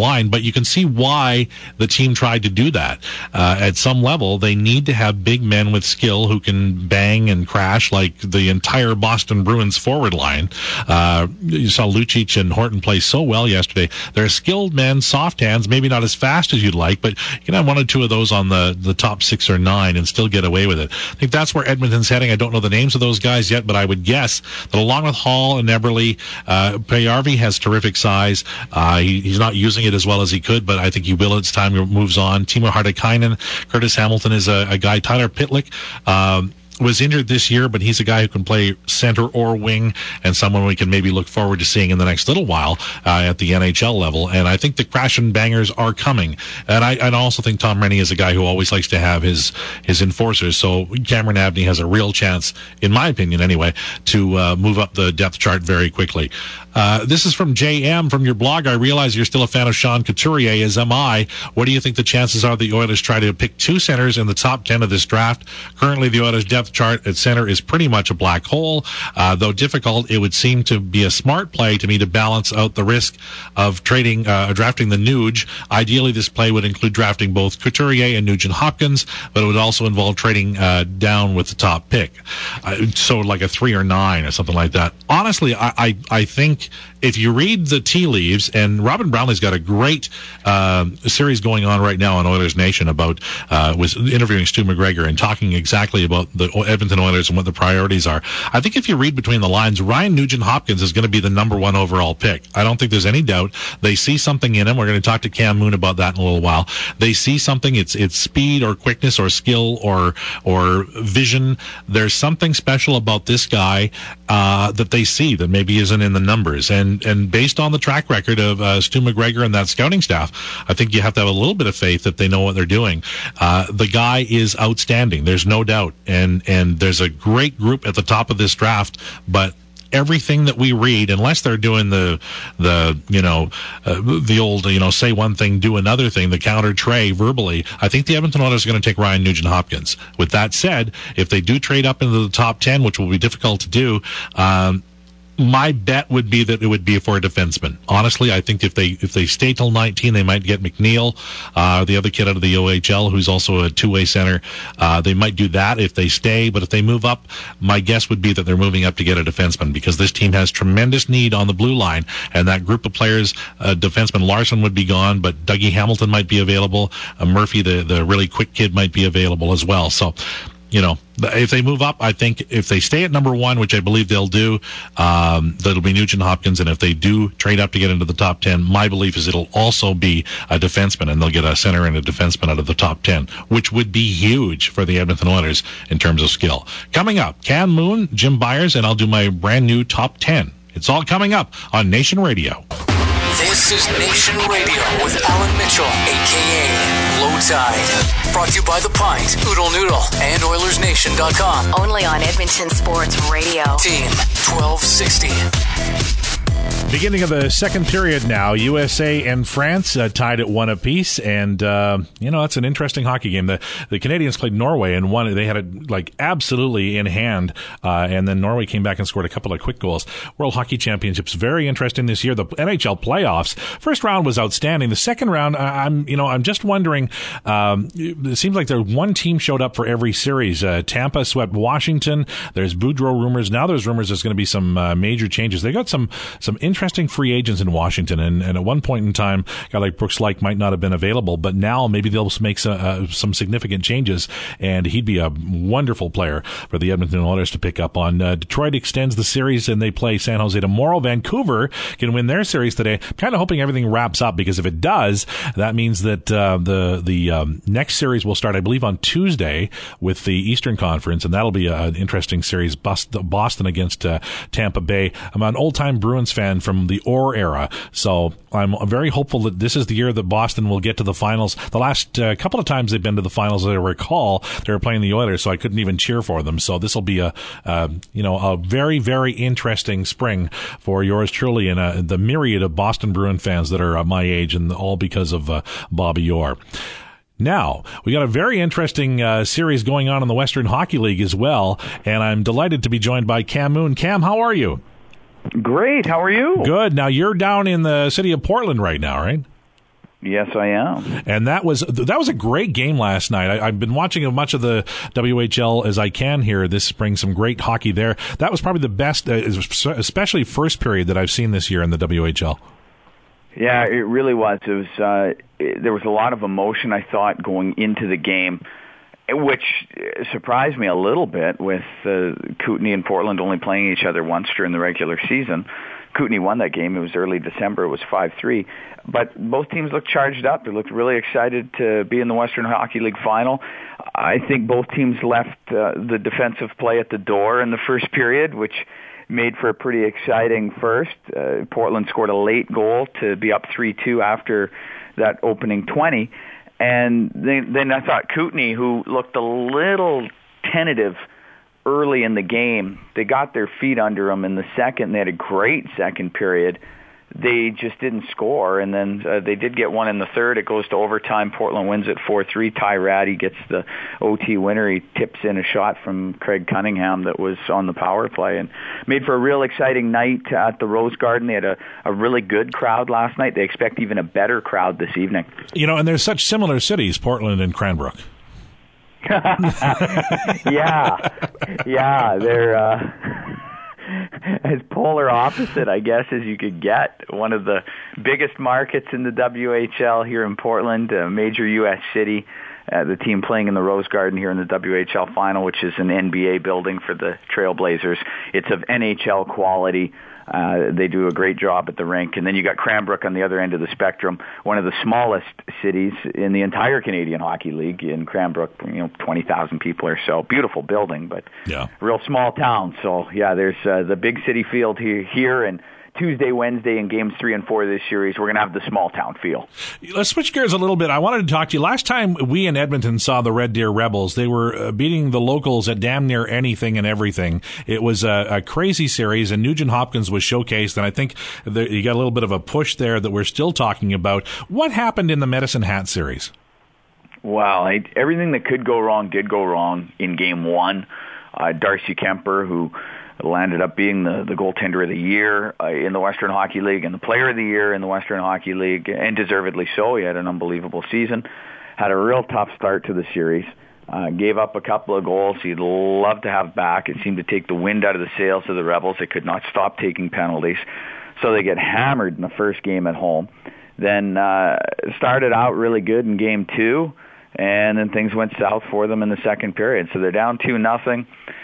you can see why the team tried to do that. Uh, at some level, they need to have big men with skill who can bang and crash like the entire Boston Bruins forward line. Uh, you saw Lucic and Horton play so well yesterday. They're skilled men, soft hands, maybe not as fast as you'd like, but you can have one or two of those on the, the top six or nine and still get away with it. I think that's where Edmonton's heading. I don't know the names of those guys yet, but I would guess that along with Hall and Eberle, uh, Payarvi has terrific size. Uh, he, he's not using it as well as he could, but I think he will as time moves on. Timo Hartikainen, Curtis Hamilton is a, a guy. Tyler Pitlick, um, was injured this year, but he's a guy who can play center or wing and someone we can maybe look forward to seeing in the next little while uh, at the N H L level. And I think the crash and bangers are coming. And I, I also think Tom Rennie is a guy who always likes to have his his enforcers. So Cameron Abney has a real chance, in my opinion anyway, to uh, move up the depth chart very quickly. Uh, this is from J M from your blog. I realize you're still a fan of Sean Couturier, as am I. What do you think the chances are the Oilers try to pick two centers in the top ten of this draft? Currently, the Oilers depth chart at center is pretty much a black hole. Uh, though difficult, it would seem to be a smart play to me to balance out the risk of trading, uh, drafting the Nuge. Ideally, this play would include drafting both Couturier and Nugent Hopkins, but it would also involve trading uh, down with the top pick. Uh, so like a three or nine or something like that. Honestly, I, I, I think if you read the tea leaves, and Robin Brownlee's got a great uh, series going on right now on Oilers Nation about, uh, was interviewing Stu McGregor and talking exactly about the Edmonton Oilers and what the priorities are. I think if you read between the lines, Ryan Nugent-Hopkins is going to be the number one overall pick. I don't think there's any doubt. They see something in him. We're going to talk to Cam Moon about that in a little while. They see something. It's it's speed or quickness or skill or or vision. There's something special about this guy uh, that they see that maybe isn't in the numbers. And And, and based on the track record of uh, Stu McGregor and that scouting staff, I think you have to have a little bit of faith that they know what they're doing. Uh, the guy is outstanding. There's no doubt. And, and there's a great group at the top of this draft, but everything that we read, unless they're doing the, the you know, uh, the old, you know, say one thing, do another thing, the counter tray verbally, I think the Edmonton Oilers are going to take Ryan Nugent-Hopkins. With that said, if they do trade up into the top ten, which will be difficult to do, um, my bet would be that it would be for a defenseman. Honestly, I think if they if they stay till nineteen, they might get McNeil, uh, the other kid out of the O H L, who's also a two-way center. Uh, they might do that if they stay, but if they move up, my guess would be that they're moving up to get a defenseman because this team has tremendous need on the blue line, and that group of players, uh, defenseman Larson would be gone, but Dougie Hamilton might be available. Uh, Murphy, the, the really quick kid, might be available as well. So, you know, if they move up, I think if they stay at number one, which I believe they'll do, um, that'll be Nugent Hopkins. And if they do trade up to get into the top ten, my belief is it'll also be a defenseman, and they'll get a center and a defenseman out of the top ten, which would be huge for the Edmonton Oilers in terms of skill. Coming up, Cam Moon, Jim Byers, and I'll do my brand new top ten. It's all coming up on Nation Radio. This is Nation Radio with Alan Mitchell, a k a. Low Tide. Brought to you by The Pint, Oodle Noodle, and Oilers Nation dot com. Only on Edmonton Sports Radio. Team twelve sixty. Beginning of the second period now, U S A and France uh, tied at one apiece, and uh, you know, it's an interesting hockey game. The the Canadians played Norway and won. They had it like absolutely in hand, uh, and then Norway came back and scored a couple of quick goals. World Hockey Championships very interesting this year. The N H L playoffs. First round was outstanding. The second round, I, I'm you know I'm just wondering. Um, it seems like there one team showed up for every series. Uh, Tampa swept Washington. There's Boudreau rumors. Now there's rumors there's going to be some uh, major changes. They got some some interesting free agents in Washington, and, and at one point in time, a guy like Brooks Laich might not have been available, but now maybe they'll make some, uh, some significant changes, and he'd be a wonderful player for the Edmonton Oilers to pick up on. Uh, Detroit extends the series, and they play San Jose tomorrow. Vancouver can win their series today. I'm kind of hoping everything wraps up, because if it does, that means that uh, the the um, next series will start, I believe, on Tuesday with the Eastern Conference, and that'll be a, an interesting series. Boston against uh, Tampa Bay. I'm an old-time Bruins fan from the Orr era, so I'm very hopeful that this is the year that Boston will get to the finals. The last uh, couple of times they've been to the finals, as I recall, they were playing the Oilers, so I couldn't even cheer for them. So this will be a, uh, you know, a very, very interesting spring for yours truly and uh, the myriad of Boston Bruin fans that are uh, my age, and all because of uh, Bobby Orr. Now, we got a very interesting uh, series going on in the Western Hockey League as well, and I'm delighted to be joined by Cam Moon. Cam, how are you? Great. How are you? Good. Now, you're down in the city of Portland right now, right? Yes, I am. And that was that was a great game last night. I, I've been watching as much of the W H L as I can here this spring. Some great hockey there. That was probably the best, uh, especially first period that I've seen this year in the W H L. Yeah, it really was. It was. Uh, it, there was a lot of emotion, I thought, going into the game, which surprised me a little bit with uh, Kootenay and Portland only playing each other once during the regular season. Kootenay won that game. It was early December. It was five three. But both teams looked charged up. They looked really excited to be in the Western Hockey League final. I think both teams left uh, the defensive play at the door in the first period, which made for a pretty exciting first. Uh, Portland scored a late goal to be up three two after that opening twenty. And then, then I thought Kootenay, who looked a little tentative early in the game, they got their feet under them in the second. They had a great second period. They just didn't score, and then uh, they did get one in the third. It goes to overtime. Portland wins at four three. Ty Ratty gets the O T winner. He tips in a shot from Craig Cunningham that was on the power play and made for a real exciting night at the Rose Garden. They had a, a really good crowd last night. They expect even a better crowd this evening. You know, and there's such similar cities, Portland and Cranbrook. yeah, yeah, they're uh, as polar opposite, I guess, as you could get. One of the biggest markets in the W H L here in Portland, a major U S city. Uh, the team playing in the Rose Garden here in the W H L final, which is an N B A building for the Trailblazers. It's of N H L quality. Uh, they do a great job at the rink. And then you got Cranbrook on the other end of the spectrum, one of the smallest cities in the entire Canadian Hockey League. In Cranbrook, you know, twenty thousand people or so. Beautiful building, but yeah, real small town. So, yeah, there's uh, the big city field here, here and Tuesday, Wednesday in games three and four of this series, we're going to have the small town feel. Let's switch gears a little bit. I wanted to talk to you. Last time we in Edmonton saw the Red Deer Rebels, they were uh, beating the locals at damn near anything and everything. It was a, a crazy series, and Nugent Hopkins was showcased, and I think there, you got a little bit of a push there that we're still talking about. What happened in the Medicine Hat series? Well, I, everything that could go wrong did go wrong in game one. Uh, Darcy Kemper, who landed up being the, the goaltender of the year uh, in the Western Hockey League and the player of the year in the Western Hockey League, and deservedly so. He had an unbelievable season. Had a real tough start to the series. Uh, gave up a couple of goals he'd love to have back. It seemed to take the wind out of the sails of the Rebels. They could not stop taking penalties. So they get hammered in the first game at home. Then uh, started out really good in game two, and then things went south for them in the second period. So they're down two nothing.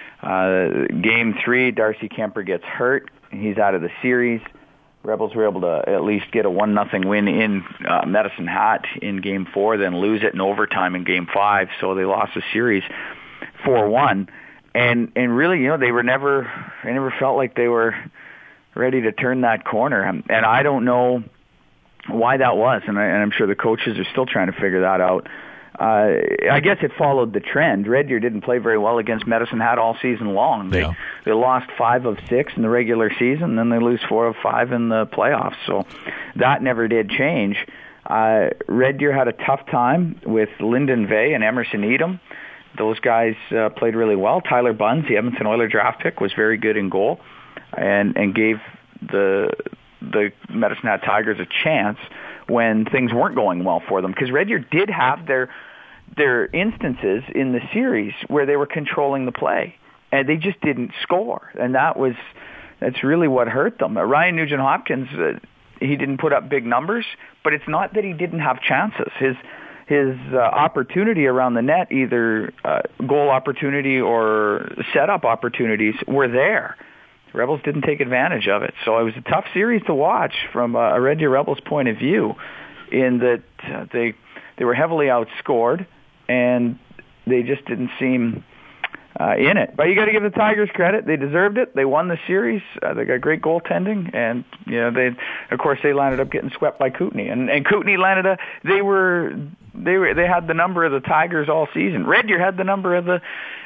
Uh, game three, Darcy Kemper gets hurt. He's out of the series. Rebels were able to at least get a one nothing win in uh, Medicine Hat in game four, then lose it in overtime in game five. So they lost the series four one. And and really, you know, they were never, they never felt like they were ready to turn that corner. And I don't know why that was, and, I, and I'm sure the coaches are still trying to figure that out. Uh, I guess it followed the trend. Red Deer didn't play very well against Medicine Hat all season long. They yeah. they lost five of six in the regular season, and then they lose four of five in the playoffs. So that never did change. Uh, Red Deer had a tough time with Lyndon Vey and Emerson Edom. Those guys uh, played really well. Tyler Bunz, the Edmonton Oilers draft pick, was very good in goal, and and gave the the Medicine Hat Tigers a chance when things weren't going well for them, because Red Deer did have their their instances in the series where they were controlling the play, and they just didn't score, and that was that's really what hurt them. Uh, Ryan Nugent Hopkins, uh, he didn't put up big numbers, but it's not that he didn't have chances. His his uh, opportunity around the net, either uh, goal opportunity or setup opportunities, were there. Rebels didn't take advantage of it. So it was a tough series to watch from a Red Deer Rebels point of view, in that uh, they they were heavily outscored, and they just didn't seem uh, in it. But you got to give the Tigers credit; they deserved it. They won the series. Uh, they got great goaltending, and you know they, of course, they landed up getting swept by Kootenay, and and Kootenay landed a they were they were they had the number of the Tigers all season. Red Deer had the number of the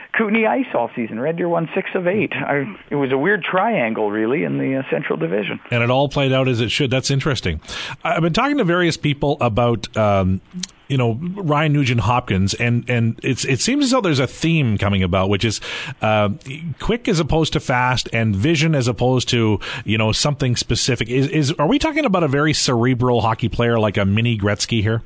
Kootenay Ice all season. Red Deer won six of eight. I, it was a weird triangle, really, in the uh, Central Division. And it all played out as it should. That's interesting. I've been talking to various people about, um, you know, Ryan Nugent-Hopkins, and, and it's, it seems as though there's a theme coming about, which is uh, quick as opposed to fast, and vision as opposed to, you know, something specific. Is, is are we talking about a very cerebral hockey player like a mini Gretzky here?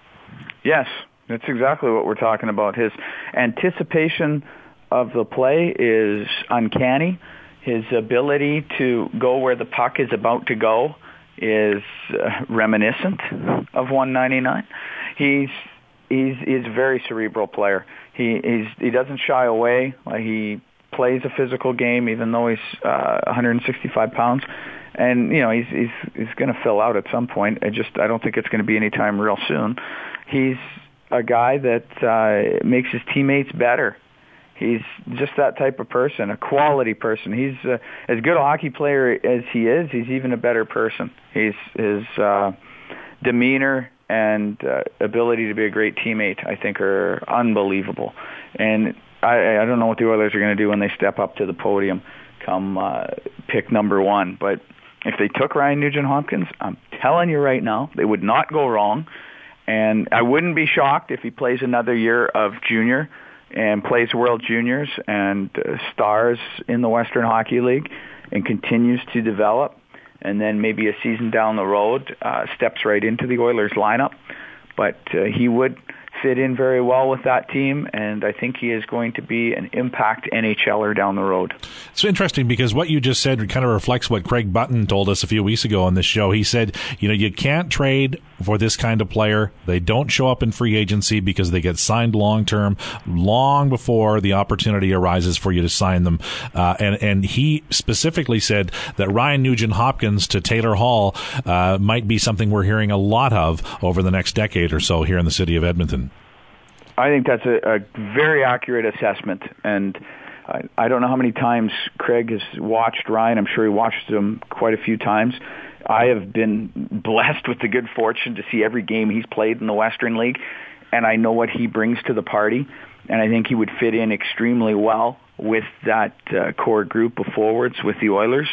Yes, that's exactly what we're talking about. His anticipation of the play is uncanny. His ability to go where the puck is about to go is uh, reminiscent of one ninety-nine. He's he's he's a very cerebral player. He he's, he doesn't shy away. Like, he plays a physical game, even though he's uh, one hundred sixty-five pounds. And you know he's he's he's going to fill out at some point. I just I don't think it's going to be anytime real soon. He's a guy that uh, makes his teammates better. He's just that type of person, a quality person. He's uh, as good a hockey player as he is. He's even a better person. He's his uh, demeanor and uh, ability to be a great teammate, I think, are unbelievable. And I, I don't know what the Oilers are going to do when they step up to the podium come uh, pick number one. But if they took Ryan Nugent-Hopkins, I'm telling you right now, they would not go wrong. And I wouldn't be shocked if he plays another year of junior and plays World Juniors and uh, stars in the Western Hockey League and continues to develop. And then maybe a season down the road, uh, steps right into the Oilers lineup. But uh, he would fit in very well with that team, and I think he is going to be an impact NHLer down the road. It's interesting because what you just said kind of reflects what Craig Button told us a few weeks ago on this show. He said, you know, you can't trade for this kind of player. They don't show up in free agency because they get signed long-term, long before the opportunity arises for you to sign them. Uh, and, and he specifically said that Ryan Nugent-Hopkins to Taylor Hall uh, might be something we're hearing a lot of over the next decade or so here in the city of Edmonton. I think that's a, a very accurate assessment, and I, I don't know how many times Craig has watched Ryan. I'm sure he watched him quite a few times. I have been blessed with the good fortune to see every game he's played in the Western League, and I know what he brings to the party, and I think he would fit in extremely well with that uh, core group of forwards with the Oilers.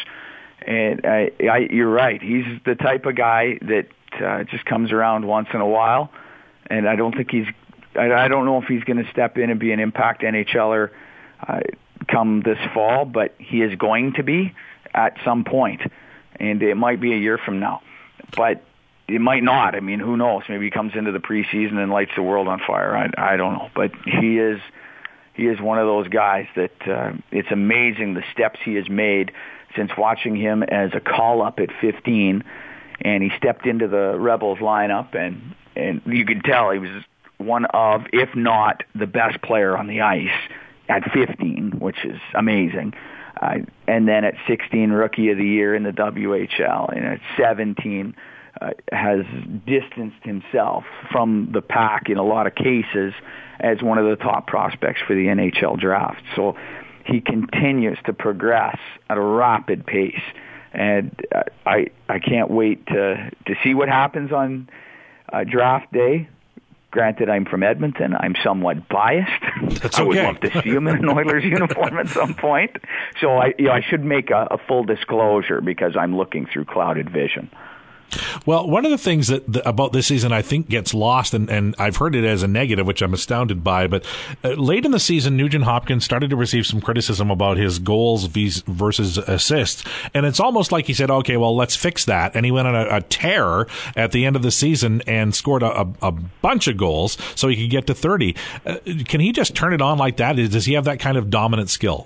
And I, I, you're right. He's the type of guy that uh, just comes around once in a while, and I don't think he's I don't know if he's going to step in and be an impact NHLer uh, come this fall, but he is going to be at some point, and it might be a year from now. But it might not. I mean, who knows? Maybe he comes into the preseason and lights the world on fire. I, I don't know. But he is he is one of those guys that uh, it's amazing the steps he has made since watching him as a call-up at fifteen, and he stepped into the Rebels lineup, and, and you could tell he was one of, if not the best player on the ice at fifteen, which is amazing. Uh, and then at sixteen, Rookie of the Year in the W H L. And at seventeen, uh, has distanced himself from the pack in a lot of cases as one of the top prospects for the N H L draft. So he continues to progress at a rapid pace. And uh, I I can't wait to, to see what happens on uh, draft day. Granted, I'm from Edmonton. I'm somewhat biased. That's I would okay. love to see him in an Oilers uniform at some point. So I, you know, I should make a, a full disclosure because I'm looking through clouded vision. Well, one of the things that the, about this season I think gets lost, and, and I've heard it as a negative, which I'm astounded by, but uh, late in the season, Nugent-Hopkins started to receive some criticism about his goals versus assists, and it's almost like he said, okay, well, let's fix that, and he went on a, a tear at the end of the season and scored a, a, a bunch of goals so he could get to thirty. Uh, can he just turn it on like that? Does he have that kind of dominant skill?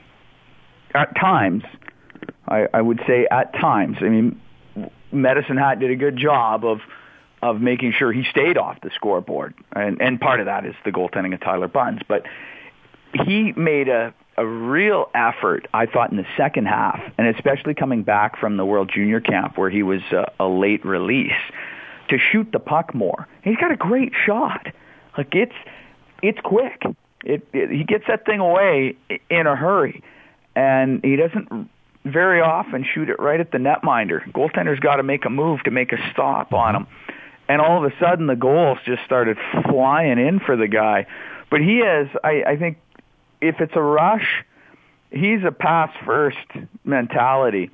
At times. I, I would say at times. I mean, Medicine Hat did a good job of of making sure he stayed off the scoreboard, and and part of that is the goaltending of Tyler Bunds. But he made a a real effort, I thought, in the second half, and especially coming back from the World Junior Camp where he was a, a late release, to shoot the puck more. He's got a great shot. Like it's it's quick. It, it he gets that thing away in a hurry, and he doesn't very often shoot it right at the netminder. Goaltender's got to make a move to make a stop on him. And all of a sudden, the goals just started flying in for the guy. But he has, I, I think, if it's a rush, he's a pass-first mentality,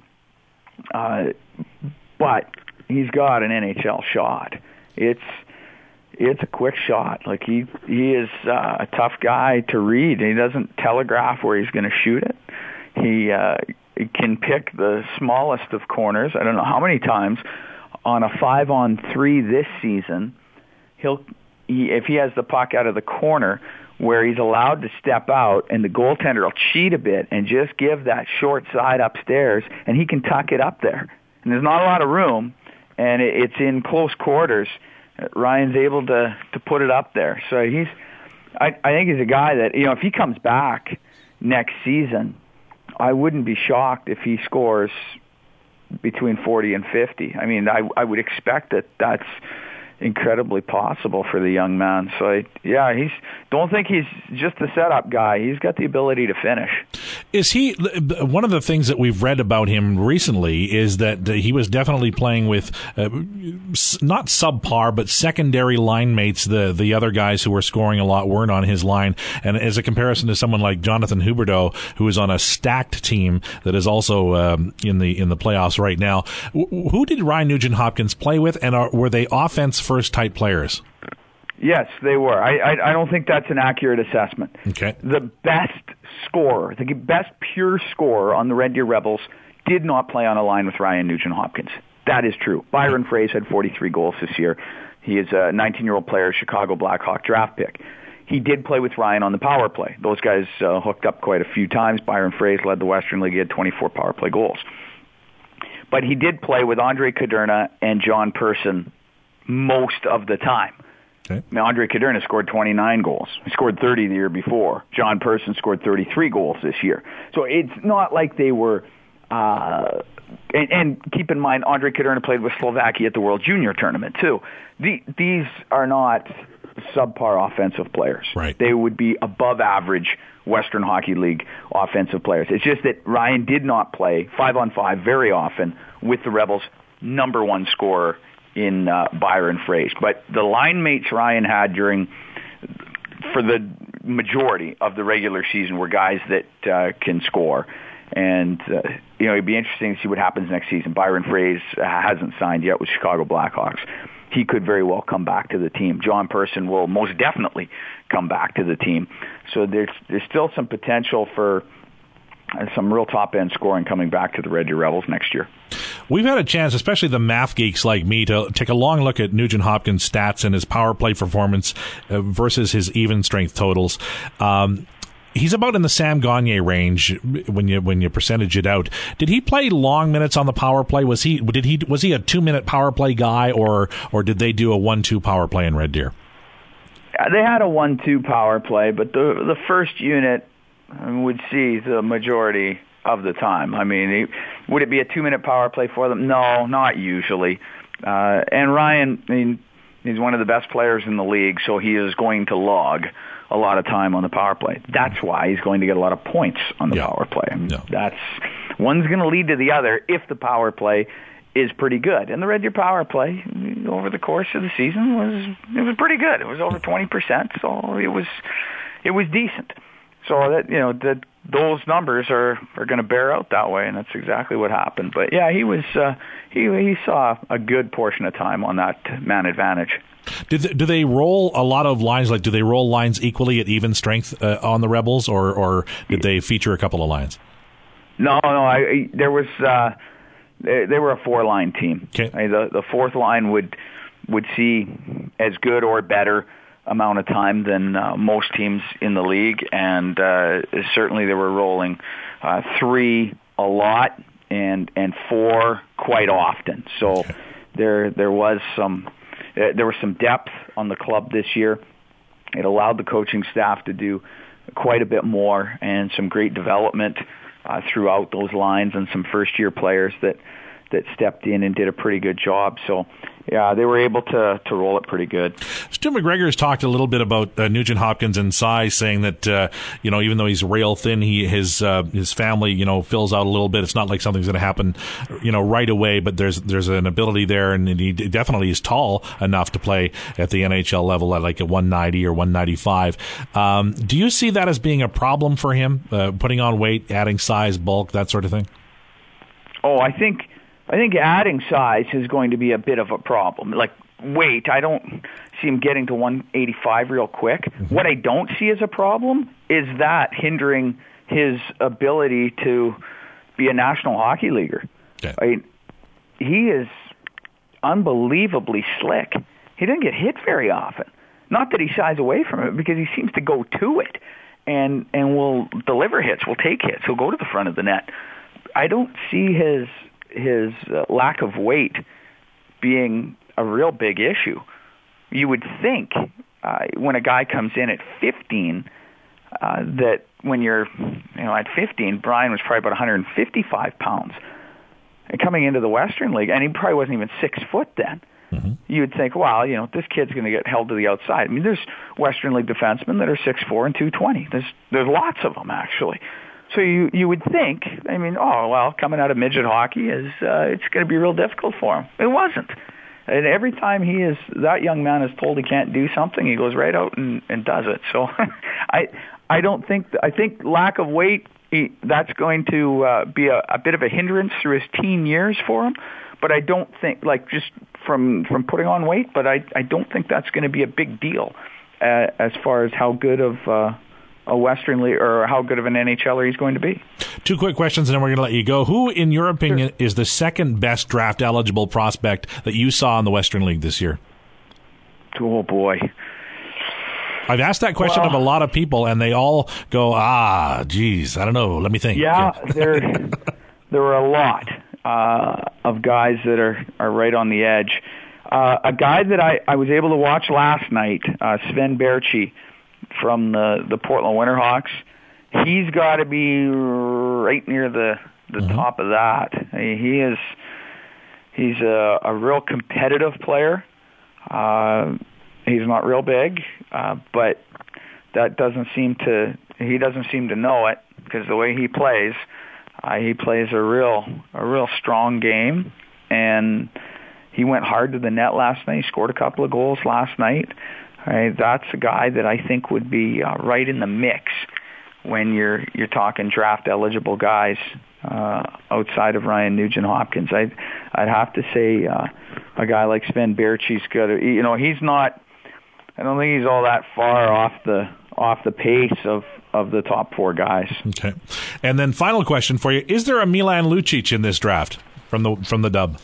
uh, but he's got an N H L shot. It's it's a quick shot. Like he he is uh, a tough guy to read. He doesn't telegraph where he's going to shoot it. He, uh, he can pick the smallest of corners. I don't know how many times on a five-on-three this season, he'll he, if he has the puck out of the corner where he's allowed to step out, and the goaltender will cheat a bit and just give that short side upstairs, and he can tuck it up there. And there's not a lot of room, and it, it's in close quarters. Ryan's able to to put it up there. So he's, I, I think he's a guy that, you know, if he comes back next season, I wouldn't be shocked if he scores between forty and fifty. I mean, I I would expect that that's incredibly possible for the young man. So, I, yeah, he's don't think he's just a setup guy. He's got the ability to finish. Is he one of the things that we've read about him recently is that he was definitely playing with uh, not subpar but secondary line mates. The the other guys who were scoring a lot weren't on his line. And as a comparison to someone like Jonathan Huberdeau, who is on a stacked team that is also um, in the in the playoffs right now, w- who did Ryan Nugent-Hopkins play with, and are, were they offense first type players? Yes, they were. I, I I don't think that's an accurate assessment. Okay. The best scorer, the best pure scorer on the Red Deer Rebels did not play on a line with Ryan Nugent-Hopkins. That is true. Byron Frais had forty-three goals this year. He is a nineteen-year-old player, Chicago Blackhawk draft pick. He did play with Ryan on the power play. Those guys uh, hooked up quite a few times. Byron Frais led the Western League. He had twenty-four power play goals. But he did play with Andre Caderna and John Persson most of the time. Okay. I mean, Andre Caderna scored twenty-nine goals. He scored thirty the year before. John Persson scored thirty-three goals this year. So it's not like they were... Uh, and, and keep in mind, Andre Caderna played with Slovakia at the World Junior Tournament, too. The, these are not subpar offensive players. Right. They would be above average Western Hockey League offensive players. It's just that Ryan did not play five-on-five very often with the Rebels' number one scorer in uh, Byron Frais. But the line mates Ryan had during, for the majority of the regular season, were guys that uh, can score. And, uh, you know, it'd be interesting to see what happens next season. Byron Frais hasn't signed yet with Chicago Blackhawks. He could very well come back to the team. John Persson will most definitely come back to the team. So there's there's still some potential for some real top-end scoring coming back to the Red Deer Rebels next year. We've had a chance, especially the math geeks like me, to take a long look at Nugent-Hopkins' stats and his power play performance uh, versus his even strength totals. Um, he's about in the Sam Gagner range when you when you percentage it out. Did he play long minutes on the power play? Was he did he was he a two minute power play guy, or or did they do a one two power play in Red Deer? They had a one two power play, but the the first unit would see the majority of the time. I mean, he, would it be a two-minute power play for them? No, not usually. Uh, and Ryan, I mean, he's one of the best players in the league, so he is going to log a lot of time on the power play. That's why he's going to get a lot of points on the yeah. power play. I mean, yeah. That's one's going to lead to the other if the power play is pretty good. And the Red Deer power play over the course of the season was it was pretty good. It was over twenty percent, so it was it was decent. So that you know that those numbers are, are going to bear out that way, and that's exactly what happened. But yeah, he was uh, he he saw a good portion of time on that man advantage. Did they, do they roll a lot of lines? Like, do they roll lines equally at even strength uh, on the Rebels, or or did they feature a couple of lines? No, no. I, there was uh, they, they were a four line team. Okay. I mean, the the fourth line would would see as good or better amount of time than uh, most teams in the league, and uh, certainly they were rolling uh, three a lot and and four quite often. So okay. there there was some uh, there was some depth on the club this year. It allowed the coaching staff to do quite a bit more, and some great development uh, throughout those lines, and some first year players that that stepped in and did a pretty good job. So, yeah, they were able to to roll it pretty good. Stu McGregor has talked a little bit about uh, Nugent Hopkins and size, saying that uh, you know, even though he's rail thin, he his uh, his family, you know, fills out a little bit. It's not like something's going to happen, you know, right away. But there's there's an ability there, and he definitely is tall enough to play at the N H L level at like a one ninety or one ninety-five. Um, do you see that as being a problem for him, uh, putting on weight, adding size, bulk, that sort of thing? Oh, I think. I think adding size is going to be a bit of a problem. Like weight, I don't see him getting to one eighty-five real quick. Mm-hmm. What I don't see as a problem is that hindering his ability to be a National Hockey Leaguer. Okay. I mean, he is unbelievably slick. He doesn't get hit very often. Not that he shies away from it, because he seems to go to it and and will deliver hits, will take hits. He'll go to the front of the net. I don't see his his uh, lack of weight being a real big issue. You would think uh, when a guy comes in at fifteen uh, that when you're, you know, at fifteen, Brian was probably about one fifty-five pounds. And coming into the Western League, and he probably wasn't even six foot then, mm-hmm. you would think, well, you know, this kid's going to get held to the outside. I mean, there's Western League defensemen that are six four and two twenty. There's, there's lots of them, actually. So you you would think, I mean, oh, well, coming out of midget hockey, is uh, it's going to be real difficult for him. It wasn't. And every time he is, that young man is told he can't do something, he goes right out and, and does it. So I I don't think, I think lack of weight, he, that's going to uh, be a, a bit of a hindrance through his teen years for him. But I don't think, like just from, from putting on weight, but I, I don't think that's going to be a big deal uh, as far as how good of uh, a Western League or how good of an N H L er he's going to be. Two quick questions, and then we're going to let you go. Who, in your opinion, sure. is the second best draft eligible prospect that you saw in the Western League this year? Oh boy, I've asked that question well, of a lot of people, and they all go, "Ah, geez, I don't know. Let me think." Yeah, yeah. there there were a lot uh, of guys that are are right on the edge. Uh, a guy that I, I was able to watch last night, uh, Sven Berchi, from the, the Portland Winterhawks, he's got to be right near the the mm-hmm. top of that. I mean, he is he's a, a real competitive player. Uh, he's not real big, uh, but that doesn't seem to he doesn't seem to know it, because the way he plays, uh, he plays a real a real strong game, and he went hard to the net last night. He scored a couple of goals last night. Right, that's a guy that I think would be uh, right in the mix when you're you're talking draft eligible guys uh, outside of Ryan Nugent Hopkins. I'd I'd have to say uh, a guy like Sven Berchi's good. You know, he's not. I don't think he's all that far off the off the pace of, of the top four guys. Okay, and then final question for you: is there a Milan Lucic in this draft from the from the Dub?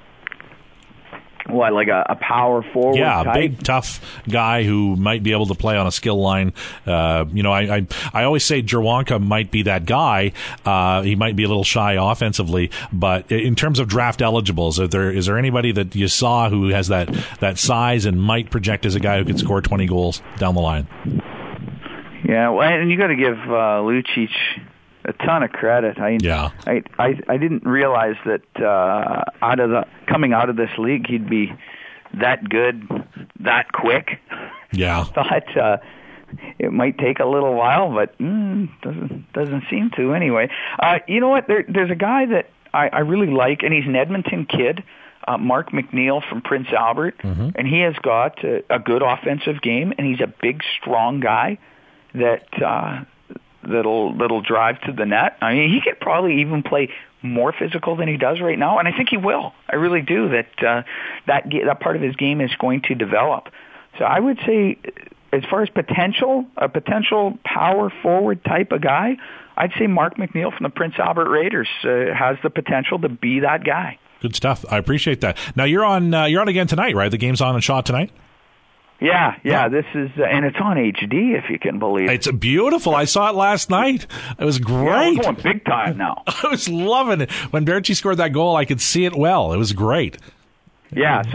What, like a, a power forward yeah, type? a big, tough guy who might be able to play on a skill line. Uh, you know, I, I I always say Jerwanka might be that guy. Uh, he might be a little shy offensively, but in terms of draft eligibles, is there is there anybody that you saw who has that, that size and might project as a guy who could score twenty goals down the line? Yeah, well, and you got to give uh, Lucic a ton of credit. I, yeah. I, I, I didn't realize that uh, out of the coming out of this league, he'd be that good, that quick. Yeah. I thought uh, it might take a little while, but mm, doesn't doesn't seem to anyway. Uh, you know what? There, there's a guy that I, I really like, and he's an Edmonton kid, uh, Mark McNeil from Prince Albert, mm-hmm. and he has got a, a good offensive game, and he's a big, strong guy that. Uh, that'll that'll drive to the net. I mean, he could probably even play more physical than he does right now, and I think he will. I really do. That uh, that that part of his game is going to develop. So I would say, as far as potential, a potential power forward type of guy, I'd say Mark McNeil from the Prince Albert Raiders uh, has the potential to be that guy. Good stuff. I appreciate that. Now you're on uh, you're on again tonight, right? The game's on and shot tonight. Yeah, yeah, this is, uh, and it's on H D, if you can believe it. It's beautiful. I saw it last night. It was great. Yeah, we're going big time now. I was loving it. When Berchi scored that goal, I could see it well. It was great. Yeah, so the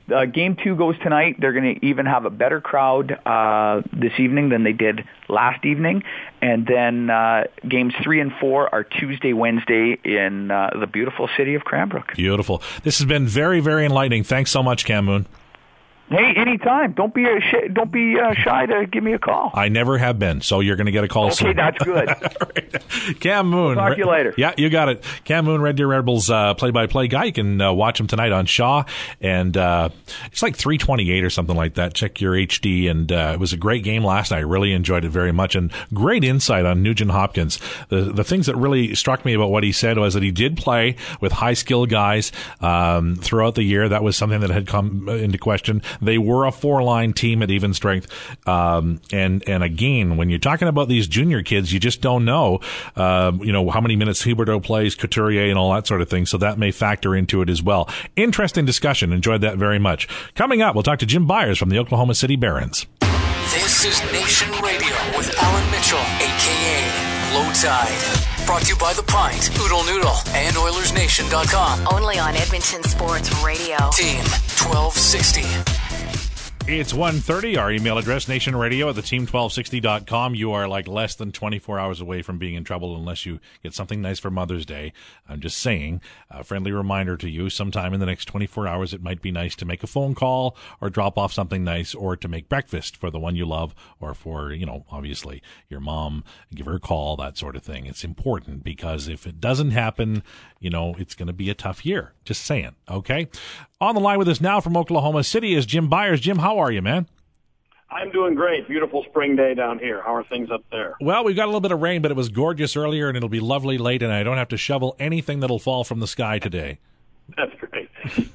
uh, game two goes tonight. They're going to even have a better crowd uh, this evening than they did last evening. And then uh, games three and four are Tuesday, Wednesday in uh, the beautiful city of Cranbrook. Beautiful. This has been very, very enlightening. Thanks so much, Cam Moon. Hey, anytime. Don't be a sh- don't be uh, shy to give me a call. I never have been, so you're going to get a call okay, soon. Okay, that's good. Right. Cam Moon. Talk to you later. Yeah, you got it. Cam Moon, Red Deer Red Bulls uh, play-by-play guy. You can uh, watch him tonight on Shaw, and uh, it's like three twenty-eight or something like that. Check your H D, and uh, it was a great game last night. I really enjoyed it very much, and great insight on Nugent Hopkins. The the things that really struck me about what he said was that he did play with high-skill guys um, throughout the year. That was something that had come into question. They were a four line team at even strength. Um, and, and again, when you're talking about these junior kids, you just don't know, uh, you know, how many minutes Huberdeau plays, Couturier, and all that sort of thing. So that may factor into it as well. Interesting discussion. Enjoyed that very much. Coming up, we'll talk to Jim Byers from the Oklahoma City Barons. This is Nation Radio with Alan Mitchell, a k a. Low Tide. Brought to you by The Pint, Oodle Noodle, and Oilers Nation dot com. Only on Edmonton Sports Radio. Team twelve sixty. It's one thirty. Our email address, nationradio at the team twelve sixty dot com. You are like less than twenty-four hours away from being in trouble unless you get something nice for Mother's Day. I'm just saying, a friendly reminder to you, sometime in the next twenty-four hours, it might be nice to make a phone call or drop off something nice, or to make breakfast for the one you love, or for, you know, obviously your mom, give her a call, that sort of thing. It's important, because if it doesn't happen, you know, it's going to be a tough year. Just saying, okay? On the line with us now from Oklahoma City is Jim Byers. Jim, how are you, man? I'm doing great. Beautiful spring day down here. How are things up there? Well, we've got a little bit of rain, but it was gorgeous earlier, and it'll be lovely late, and I don't have to shovel anything that'll fall from the sky today. That's great.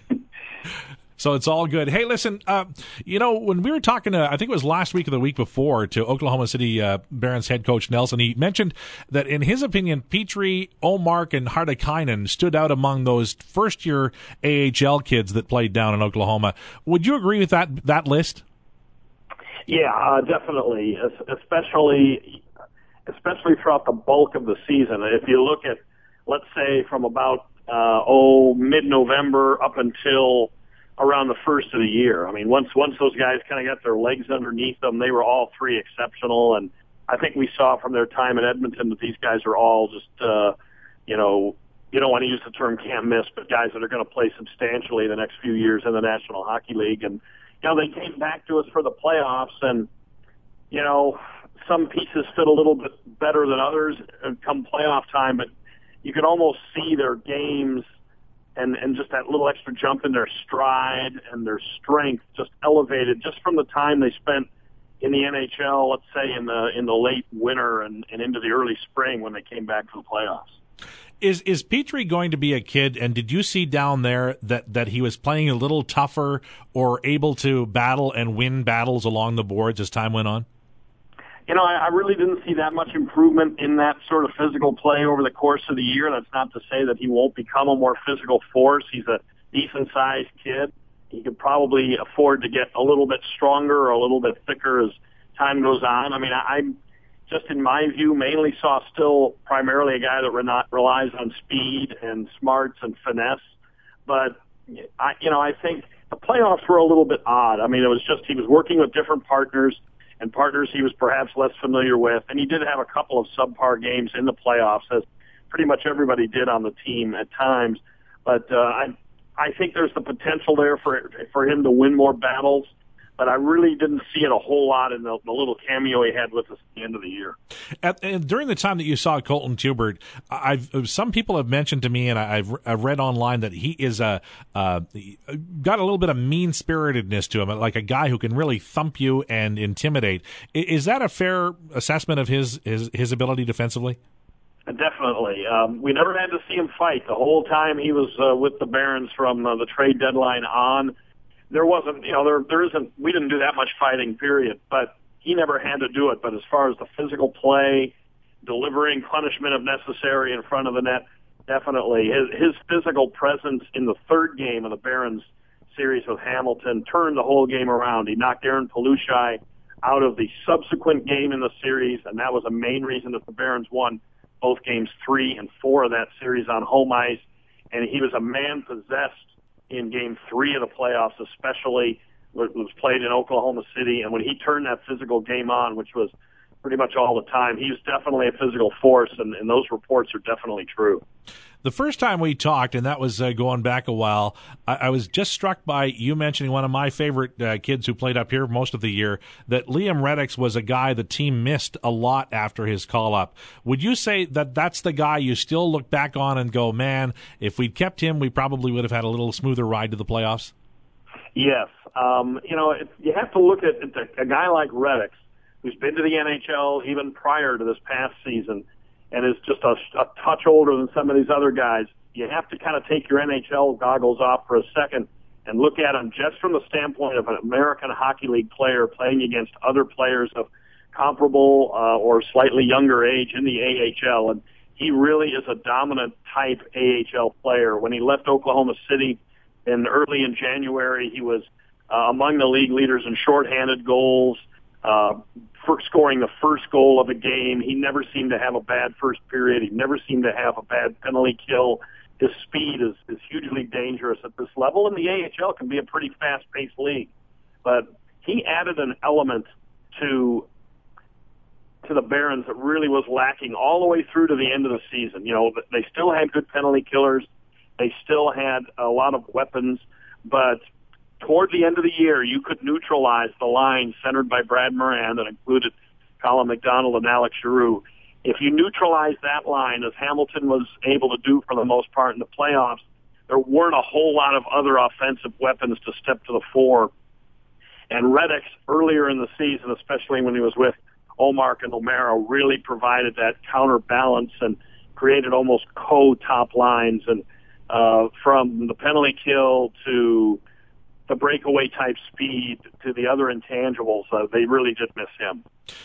So it's all good. Hey, listen, uh, you know, when we were talking to, I think it was last week or the week before, to Oklahoma City uh, Barons head coach Nelson, he mentioned that in his opinion, Petrie, Omark, and Hardakainen stood out among those first-year A H L kids that played down in Oklahoma. Would you agree with that that list? Yeah, uh, definitely, especially especially throughout the bulk of the season. If you look at, let's say, from about uh, oh mid-November up until around the first of the year. I mean, once once those guys kind of got their legs underneath them, they were all three exceptional. And I think we saw from their time in Edmonton that these guys are all just, uh, you know, you don't want to use the term can't miss, but guys that are going to play substantially the next few years in the National Hockey League. And, you know, they came back to us for the playoffs, and, you know, some pieces fit a little bit better than others come playoff time, but you could almost see their games and, and just that little extra jump in their stride and their strength just elevated just from the time they spent in the N H L, let's say in the in the late winter and, and into the early spring when they came back for the playoffs. Is is Petrie going to be a kid, and did you see down there that, that he was playing a little tougher or able to battle and win battles along the boards as time went on? You know, I, I really didn't see that much improvement in that sort of physical play over the course of the year. That's not to say that he won't become a more physical force. He's a decent-sized kid. He could probably afford to get a little bit stronger or a little bit thicker as time goes on. I mean, I, I just, in my view, mainly saw still primarily a guy that re- not relies on speed and smarts and finesse. But, I, you know, I think the playoffs were a little bit odd. I mean, it was just he was working with different partners, and partners he was perhaps less familiar with. And he did have a couple of subpar games in the playoffs, as pretty much everybody did on the team at times. But uh, I I think there's the potential there for for him to win more battles. But I really didn't see it a whole lot in the, the little cameo he had with us at the end of the year. At, and during the time that you saw Colton Tubert, I've some people have mentioned to me, and I've, I've read online that he is a uh, got a little bit of mean spiritedness to him, like a guy who can really thump you and intimidate. Is that a fair assessment of his his, his ability defensively? Definitely. Um, we never had to see him fight the whole time he was uh, with the Barons from uh, the trade deadline on. There wasn't, you know, there there isn't. We didn't do that much fighting, period. But he never had to do it. But as far as the physical play, delivering punishment if necessary in front of the net, definitely his his physical presence in the third game of the Barons series with Hamilton turned the whole game around. He knocked Aaron Palushai out of the subsequent game in the series, and that was a main reason that the Barons won both games three and four of that series on home ice. And he was a man possessed in Game Three of the playoffs, especially when it was played in Oklahoma City, and when he turned that physical game on, which was pretty much all the time, he was definitely a physical force, and, and those reports are definitely true. The first time we talked, and that was uh, going back a while, I, I was just struck by you mentioning one of my favorite uh, kids who played up here most of the year, that Liam Reddix was a guy the team missed a lot after his call-up. Would you say that that's the guy you still look back on and go, man, if we'd kept him, we probably would have had a little smoother ride to the playoffs? Yes. Um, you know, it, you have to look at, at a guy like Reddix, who's been to the N H L even prior to this past season, and is just a, a touch older than some of these other guys. You have to kind of take your N H L goggles off for a second and look at him just from the standpoint of an American Hockey League player playing against other players of comparable uh, or slightly younger age in the A H L. And he really is a dominant type A H L player. When he left Oklahoma City in early in January, he was uh, among the league leaders in shorthanded goals, uh, for scoring the first goal of a game. He never seemed to have a bad first period. He never seemed to have a bad penalty kill. His speed is, is hugely dangerous at this level, and the A H L can be a pretty fast-paced league. But he added an element to to the Barons that really was lacking all the way through to the end of the season. You know, they still had good penalty killers. They still had a lot of weapons, but toward the end of the year, you could neutralize the line centered by Brad Moran that included Colin McDonald and Alex Giroux. If you neutralize that line, as Hamilton was able to do for the most part in the playoffs, there weren't a whole lot of other offensive weapons to step to the fore. And Reddix, earlier in the season, especially when he was with Omar and O'Mara, really provided that counterbalance and created almost co-top lines. And uh, from the penalty kill to the breakaway type speed to the other intangibles, uh, they really did miss him.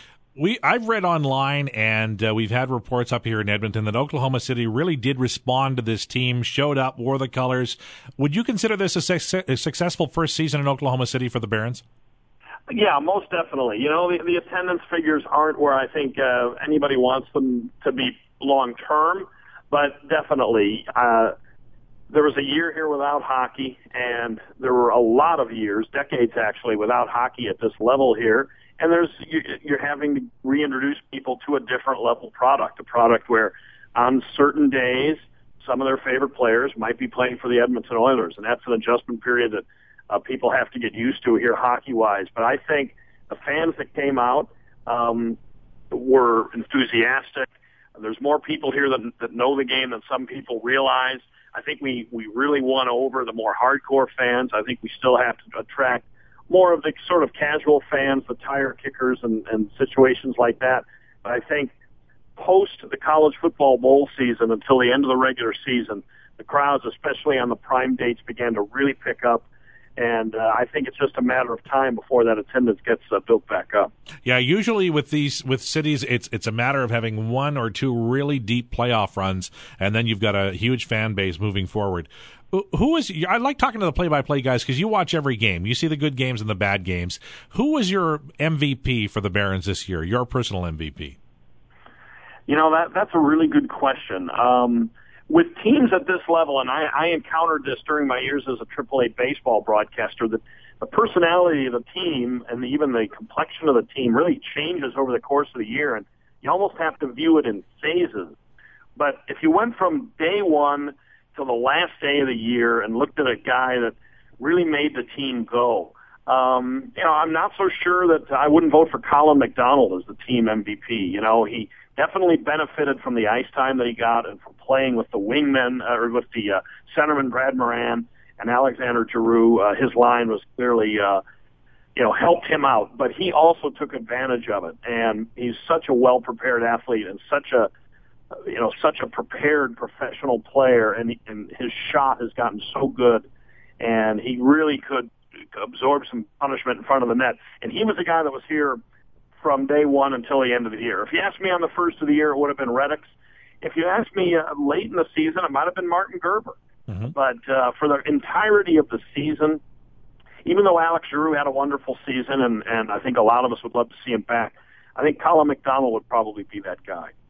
We I've read online, and uh, we've had reports up here in Edmonton that Oklahoma City really did respond to this team, showed up, wore the colors. Would you consider this a, su- a successful first season in Oklahoma City for the Barons? Yeah, most definitely. You know, the, the attendance figures aren't where I think uh, anybody wants them to be long term, but definitely. Uh, There was a year here without hockey, and there were a lot of years, decades actually, without hockey at this level here. And there's you're having to reintroduce people to a different level product, a product where on certain days, some of their favorite players might be playing for the Edmonton Oilers, and that's an adjustment period that uh, people have to get used to here hockey-wise. But I think the fans that came out um, were enthusiastic. There's more people here that, that know the game than some people realize. I think we, we really won over the more hardcore fans. I think we still have to attract more of the sort of casual fans, the tire kickers and, and situations like that. But I think post the college football bowl season until the end of the regular season, the crowds, especially on the prime dates, began to really pick up. And uh, I think it's just a matter of time before that attendance gets uh, built back up. Yeah, usually with these with cities, it's it's a matter of having one or two really deep playoff runs, and then you've got a huge fan base moving forward. Who is? I like talking to the play-by-play guys because you watch every game. You see the good games and the bad games. Who was your M V P for the Barons this year? Your personal M V P? You know, that that's a really good question. Um, With teams at this level, and I, I encountered this during my years as a triple A baseball broadcaster, that the personality of the team and the, even the complexion of the team really changes over the course of the year, and you almost have to view it in phases. But if you went from day one to the last day of the year and looked at a guy that really made the team go, um, you know, I'm not so sure that I wouldn't vote for Colin McDonald as the team M V P. You know, he definitely benefited from the ice time that he got and from playing with the wingmen, uh, or with the uh, centerman Brad Moran and Alexander Giroux. Uh, his line was clearly, uh, you know, helped him out, but he also took advantage of it. And he's such a well-prepared athlete and such a, you know, such a prepared professional player, and, and his shot has gotten so good, and he really could absorb some punishment in front of the net. And he was a guy that was here from day one until the end of the year. If you asked me on the first of the year, it would have been Reddix. If you asked me uh, late in the season, it might have been Martin Gerber. Mm-hmm. But uh, for the entirety of the season, even though Alex Giroux had a wonderful season, and, and I think a lot of us would love to see him back, I think Colin McDonald would probably be that guy.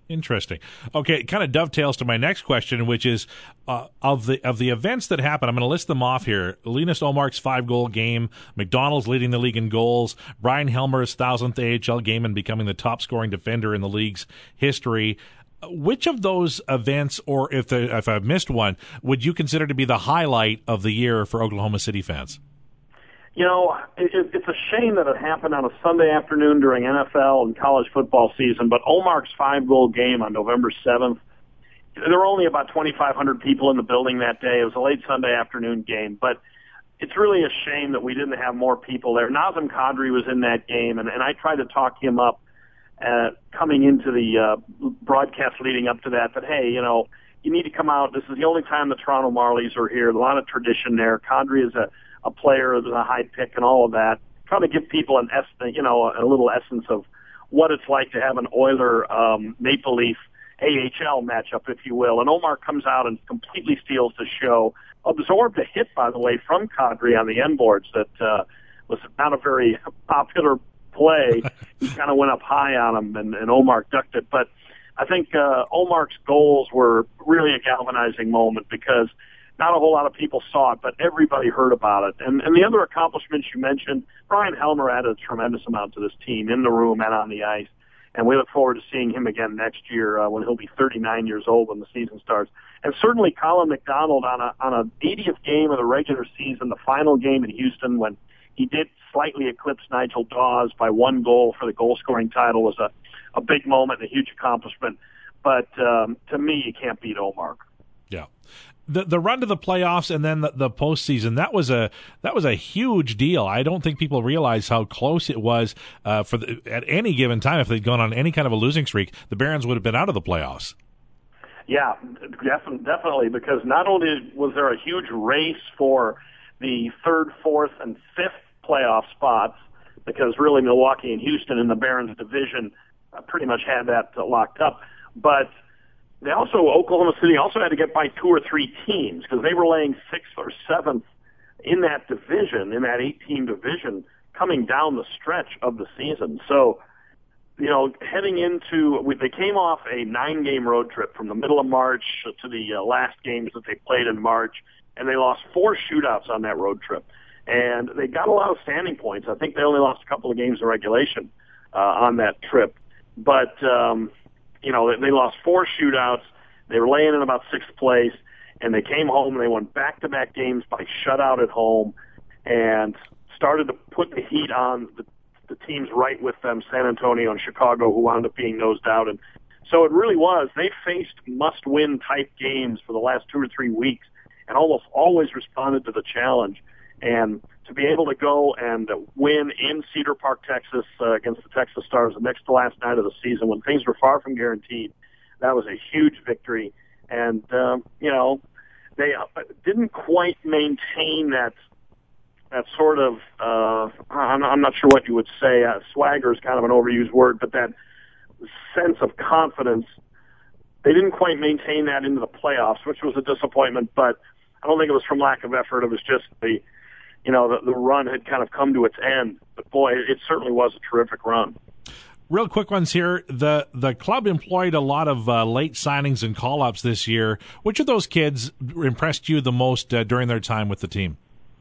Interesting. Okay, it kind of dovetails to my next question, which is uh, of the of the events that happen. I'm going to list them off here. Linus Ullmark's five-goal game, McDonald's leading the league in goals, Brian Helmer's thousandth A H L game and becoming the top-scoring defender in the league's history. Which of those events, or if the, if I've missed one, would you consider to be the highlight of the year for Oklahoma City fans? You know, it, it's a shame that it happened on a Sunday afternoon during N F L and college football season, but Ullmark's five-goal game on November seventh, there were only about twenty-five hundred people in the building that day. It was a late Sunday afternoon game, but it's really a shame that we didn't have more people there. Nazem Kadri was in that game, and, and I tried to talk him up uh, coming into the uh, broadcast leading up to that, that, hey, you know, you need to come out. This is the only time the Toronto Marlies are here. A lot of tradition there. Kadri is a a player, a high pick, and all of that. Trying to give people an es- you know, a little essence of what it's like to have an Oiler um, Maple Leaf A H L matchup, if you will. And Ullmark comes out and completely steals the show. Absorbed a hit, by the way, from Kadri on the end boards that uh, was not a very popular play. He kind of went up high on him, and, and Ullmark ducked it. But I think uh, Ullmark's goals were really a galvanizing moment because not a whole lot of people saw it, but everybody heard about it. And, and the other accomplishments you mentioned, Brian Helmer added a tremendous amount to this team in the room and on the ice. And we look forward to seeing him again next year uh, when he'll be thirty-nine years old when the season starts. And certainly Colin McDonald on a on an eightieth game of the regular season, the final game in Houston, when he did slightly eclipse Nigel Dawes by one goal for the goal-scoring title, was a, a big moment and a huge accomplishment. But um, to me, you can't beat Ullmark. Yeah. The the run to the playoffs and then the, the postseason, that was a that was a huge deal. I don't think people realize how close it was uh, for the, at any given time. If they'd gone on any kind of a losing streak, the Barons would have been out of the playoffs. Yeah, definitely, because not only was there a huge race for the third, fourth, and fifth playoff spots, because really Milwaukee and Houston in the Barons division uh, pretty much had that uh, locked up, but they also, Oklahoma City also had to get by two or three teams because they were laying sixth or seventh in that division, in that eight-team division, coming down the stretch of the season. So, you know, heading into, they came off a nine-game road trip from the middle of March to the uh, last games that they played in March, and they lost four shootouts on that road trip. And they got a lot of standing points. I think they only lost a couple of games in regulation uh, on that trip. But, um, you know, they lost four shootouts. They were laying in about sixth place, and they came home and they won back-to-back games by shutout at home and started to put the heat on the, the teams right with them, San Antonio and Chicago, who wound up being nosed out. And so it really was. They faced must-win type games for the last two or three weeks and almost always responded to the challenge. And to be able to go and win in Cedar Park, Texas, uh, against the Texas Stars the next to last night of the season when things were far from guaranteed, that was a huge victory. And, um, you know, they didn't quite maintain that that sort of, uh, I'm, I'm not sure what you would say, uh, swagger is kind of an overused word, but that sense of confidence, they didn't quite maintain that into the playoffs, which was a disappointment, but I don't think it was from lack of effort. It was just the, you know, the, the run had kind of come to its end. But, boy, it certainly was a terrific run. Real quick ones here. The the club employed a lot of uh, late signings and call-ups this year. Which of those kids impressed you the most uh, during their time with the team?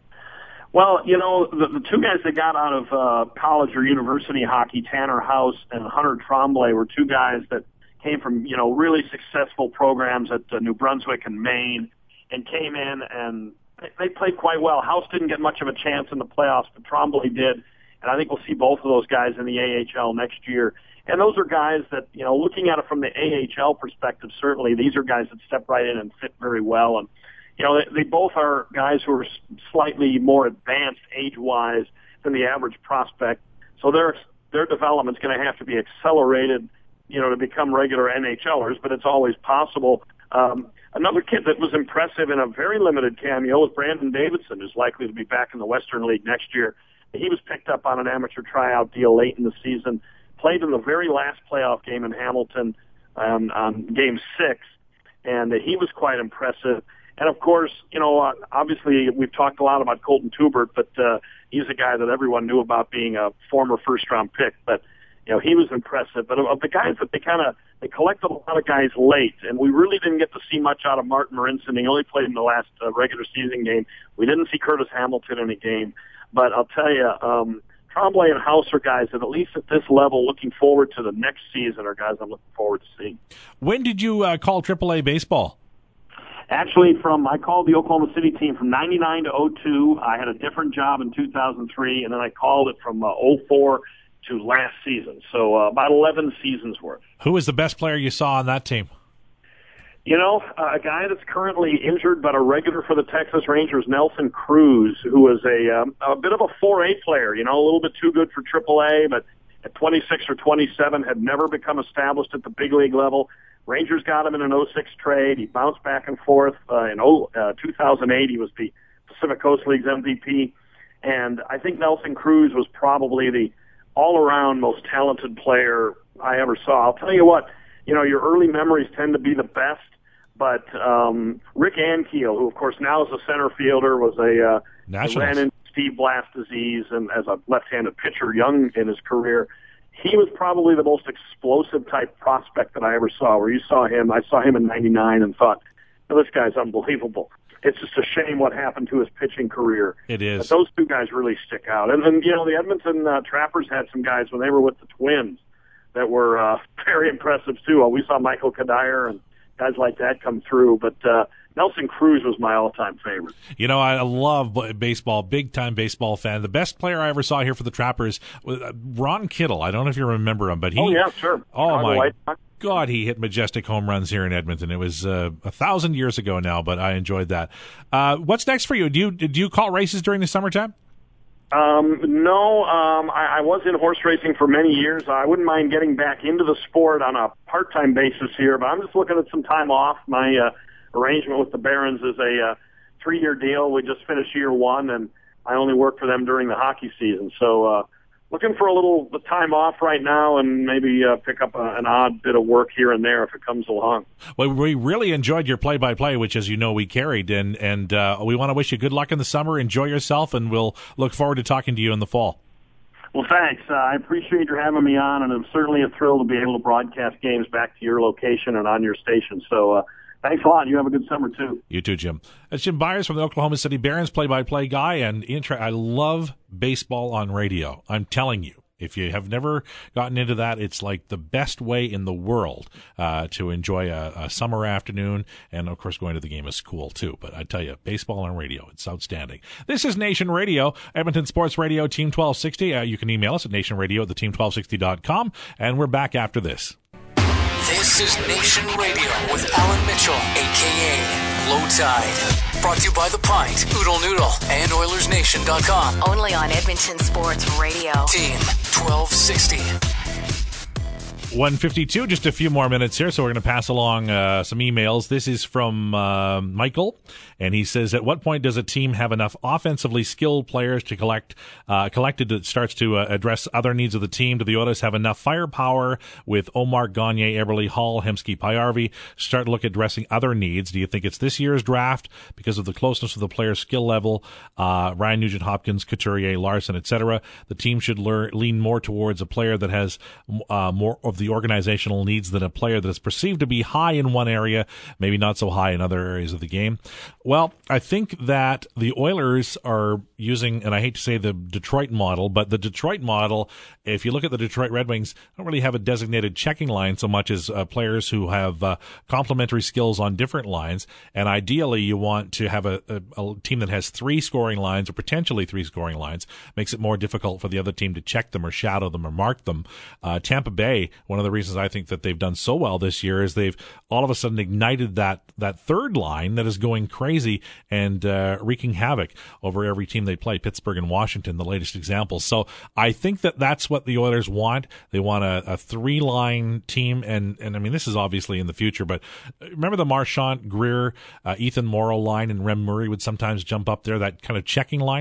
Well, you know, the, the two guys that got out of uh, college or university hockey, Tanner House and Hunter Tremblay, were two guys that came from, you know, really successful programs at uh, New Brunswick and Maine and came in and they played quite well. House didn't get much of a chance in the playoffs, but Tremblay did. And I think we'll see both of those guys in the A H L next year. And those are guys that, you know, looking at it from the A H L perspective, certainly these are guys that step right in and fit very well. And, you know, they, they both are guys who are slightly more advanced age-wise than the average prospect. So their their development's going to have to be accelerated, you know, to become regular N H Lers, but it's always possible. Um, another kid that was impressive in a very limited cameo is Brandon Davidson, who's likely to be back in the Western League next year. He was picked up on an amateur tryout deal late in the season, played in the very last playoff game in Hamilton um, on game six, and uh, he was quite impressive. And, of course, you know, uh, obviously we've talked a lot about Colton Tubert, but uh, he's a guy that everyone knew about being a former first-round pick. But, you know, he was impressive. But of the guys that they kind of they collected a lot of guys late, and we really didn't get to see much out of Martin Marincin. He only played in the last uh, regular season game. We didn't see Curtis Hamilton in a game. But I'll tell you, um, Tremblay and House are guys that at least at this level, looking forward to the next season, are guys I'm looking forward to seeing. When did you uh, call triple A baseball? Actually, from I called the Oklahoma City team from ninety-nine to oh two. I had a different job in two thousand three, and then I called it from uh, oh four to last season. So uh, about eleven seasons worth. Who was the best player you saw on that team? You know, uh, a guy that's currently injured but a regular for the Texas Rangers, Nelson Cruz, who was a, um, a bit of a four A player, you know, a little bit too good for triple A, but at twenty-six or twenty-seven had never become established at the big league level. Rangers got him in an oh six trade. He bounced back and forth. Uh, in oh, uh, two thousand eight, he was the Pacific Coast League's M V P. And I think Nelson Cruz was probably the all-around most talented player I ever saw. I'll tell you what, you know, your early memories tend to be the best. But um, Rick Ankiel, who, of course, now is a center fielder, was a uh, ran into Steve Blast disease and as a left-handed pitcher young in his career. He was probably the most explosive type prospect that I ever saw, where you saw him. I saw him in ninety-nine and thought, oh, this guy's unbelievable. It's just a shame what happened to his pitching career. It is. But those two guys really stick out. And then, you know, the Edmonton uh, Trappers had some guys when they were with the Twins that were uh, very impressive, too. Uh, we saw Michael Kadire and guys like that come through. But uh, Nelson Cruz was my all-time favorite. You know, I love baseball, big-time baseball fan. The best player I ever saw here for the Trappers was Ron Kittle. I don't know if you remember him, but he... Oh, yeah, sure. Oh, Chicago my White Sox. God, he hit majestic home runs here in Edmonton. It was uh, a thousand years ago now, but I enjoyed that. Uh, what's next for you? Do you do you call races during the summertime? Um, no, um, I, I was in horse racing for many years. I wouldn't mind getting back into the sport on a part-time basis here, but I'm just looking at some time off. My uh, arrangement with the Barons is a uh, three-year deal. We just finished year one, and I only work for them during the hockey season. So uh, looking for a little time off right now and maybe uh, pick up a, an odd bit of work here and there if it comes along. Well, we really enjoyed your play-by-play, which, as you know, we carried, and, and uh, we want to wish you good luck in the summer. Enjoy yourself, and we'll look forward to talking to you in the fall. Well, thanks. Uh, I appreciate your having me on, and I'm certainly a thrill to be able to broadcast games back to your location and on your station. So uh, thanks a lot. You have a good summer, too. You too, Jim. That's Jim Byers from the Oklahoma City Barons, play-by-play guy, and intra- I love baseball on radio. I'm telling you. If you have never gotten into that, it's like the best way in the world uh, to enjoy a, a summer afternoon. And, of course, going to the game is cool, too. But I tell you, baseball on radio, it's outstanding. This is Nation Radio, Edmonton Sports Radio, Team twelve sixty. Uh, you can email us at nationradio at the team twelve sixty dot com. And we're back after this. This is Nation Radio with Alan Mitchell, a k a. Low Tide. Brought to you by The Pint, Oodle Noodle, and Oilers Nation dot com. Only on Edmonton Sports Radio. Team twelve sixty. one fifty-two, just a few more minutes here, so we're going to pass along uh, some emails. This is from uh, Michael, and he says, at what point does a team have enough offensively skilled players to collect uh, collected that starts to uh, address other needs of the team? Do the Oilers have enough firepower with Omar, Gagne, Eberle, Hall, Hemsky, Payarvi? Start to look at addressing other needs. Do you think it's this year's draft because of the closeness of the player's skill level? Uh, Ryan Nugent-Hopkins, Couturier, Larson, et cetera. The team should learn, lean more towards a player that has uh, more of the the organizational needs than a player that is perceived to be high in one area, maybe not so high in other areas of the game. Well, I think that the Oilers are using, and I hate to say the Detroit model, but the Detroit model, if you look at the Detroit Red Wings, don't really have a designated checking line so much as uh, players who have uh, complementary skills on different lines. And ideally, you want to have a, a, a team that has three scoring lines or potentially three scoring lines. Makes it more difficult for the other team to check them or shadow them or mark them. Uh, Tampa Bay, one of the reasons I think that they've done so well this year is they've all of a sudden ignited that that third line that is going crazy and uh, wreaking havoc over every team they play. Pittsburgh and Washington, the latest examples. So I think that that's what the Oilers want. They want a, a three-line team, and, and I mean, this is obviously in the future, but remember the Marchand, Greer, uh, Ethan Morrow line, and Rem Murray would sometimes jump up there, that kind of checking line?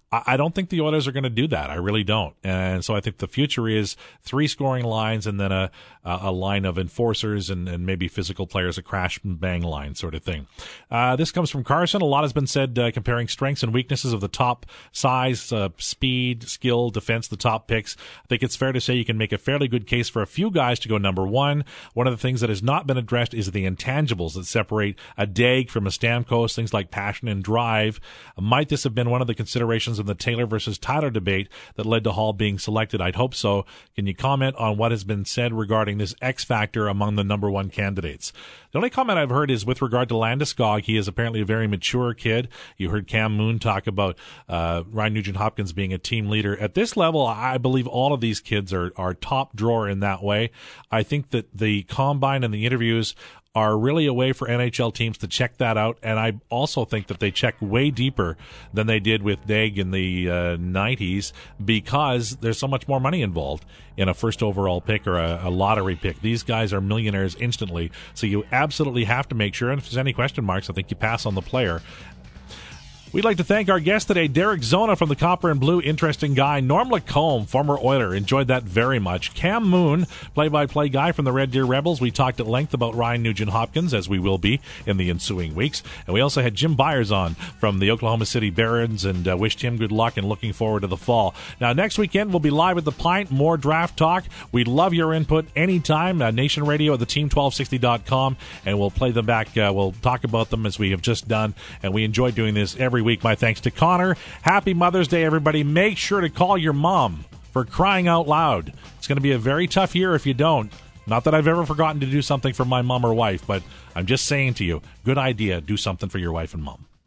I, I don't think the Oilers are going to do that. I really don't. And so I think the future is three scoring lines and then a a line of enforcers and, and maybe physical players, a crash and bang line sort of thing. Uh, this comes from Carson. A lot has been said uh, comparing strengths and weaknesses of the top size, uh, speed, skill, defense, the top picks. I think it's fair to say you can make a fairly good case for a few guys to go number one. One of the things that has not been addressed is the intangibles that separate a Daig from a Stamkos, things like passion and drive. Might this have been one of the considerations in the Taylor versus Tyler debate that led to Hall being selected? I'd hope so. Can you comment on what has been said regarding this X factor among the number one candidates? The only comment I've heard is with regard to Landeskog. He is apparently a very mature kid. You heard Cam Moon talk about uh, Ryan Nugent-Hopkins being a team leader. At this level, I believe all of these kids are, are top drawer in that way. I think that the combine and the interviews are really a way for N H L teams to check that out, and I also think that they check way deeper than they did with Daig in the uh, nineties because there's so much more money involved in a first overall pick or a, a lottery pick. These guys are millionaires instantly, so you absolutely have to make sure, and if there's any question marks, I think you pass on the player. We'd like to thank our guest today, Derek Zona from the Copper and Blue. Interesting guy. Norm Lacombe, former Oiler. Enjoyed that very much. Cam Moon, play-by-play guy from the Red Deer Rebels. We talked at length about Ryan Nugent-Hopkins, as we will be in the ensuing weeks. And we also had Jim Byers on from the Oklahoma City Barons and uh, wished him good luck and looking forward to the fall. Now, next weekend, we'll be live at the Pint. More draft talk. We'd love your input anytime. Uh, Nation Radio at the team twelve sixty dot com. And we'll play them back. Uh, we'll talk about them as we have just done. And we enjoy doing this every week. My thanks to Connor. Happy Mother's Day, everybody. Make sure to call your mom, for crying out loud. It's going to be a very tough year if you don't. Not that I've ever forgotten to do something for my mom or wife, but I'm just saying to you, good idea. Do something for your wife and mom.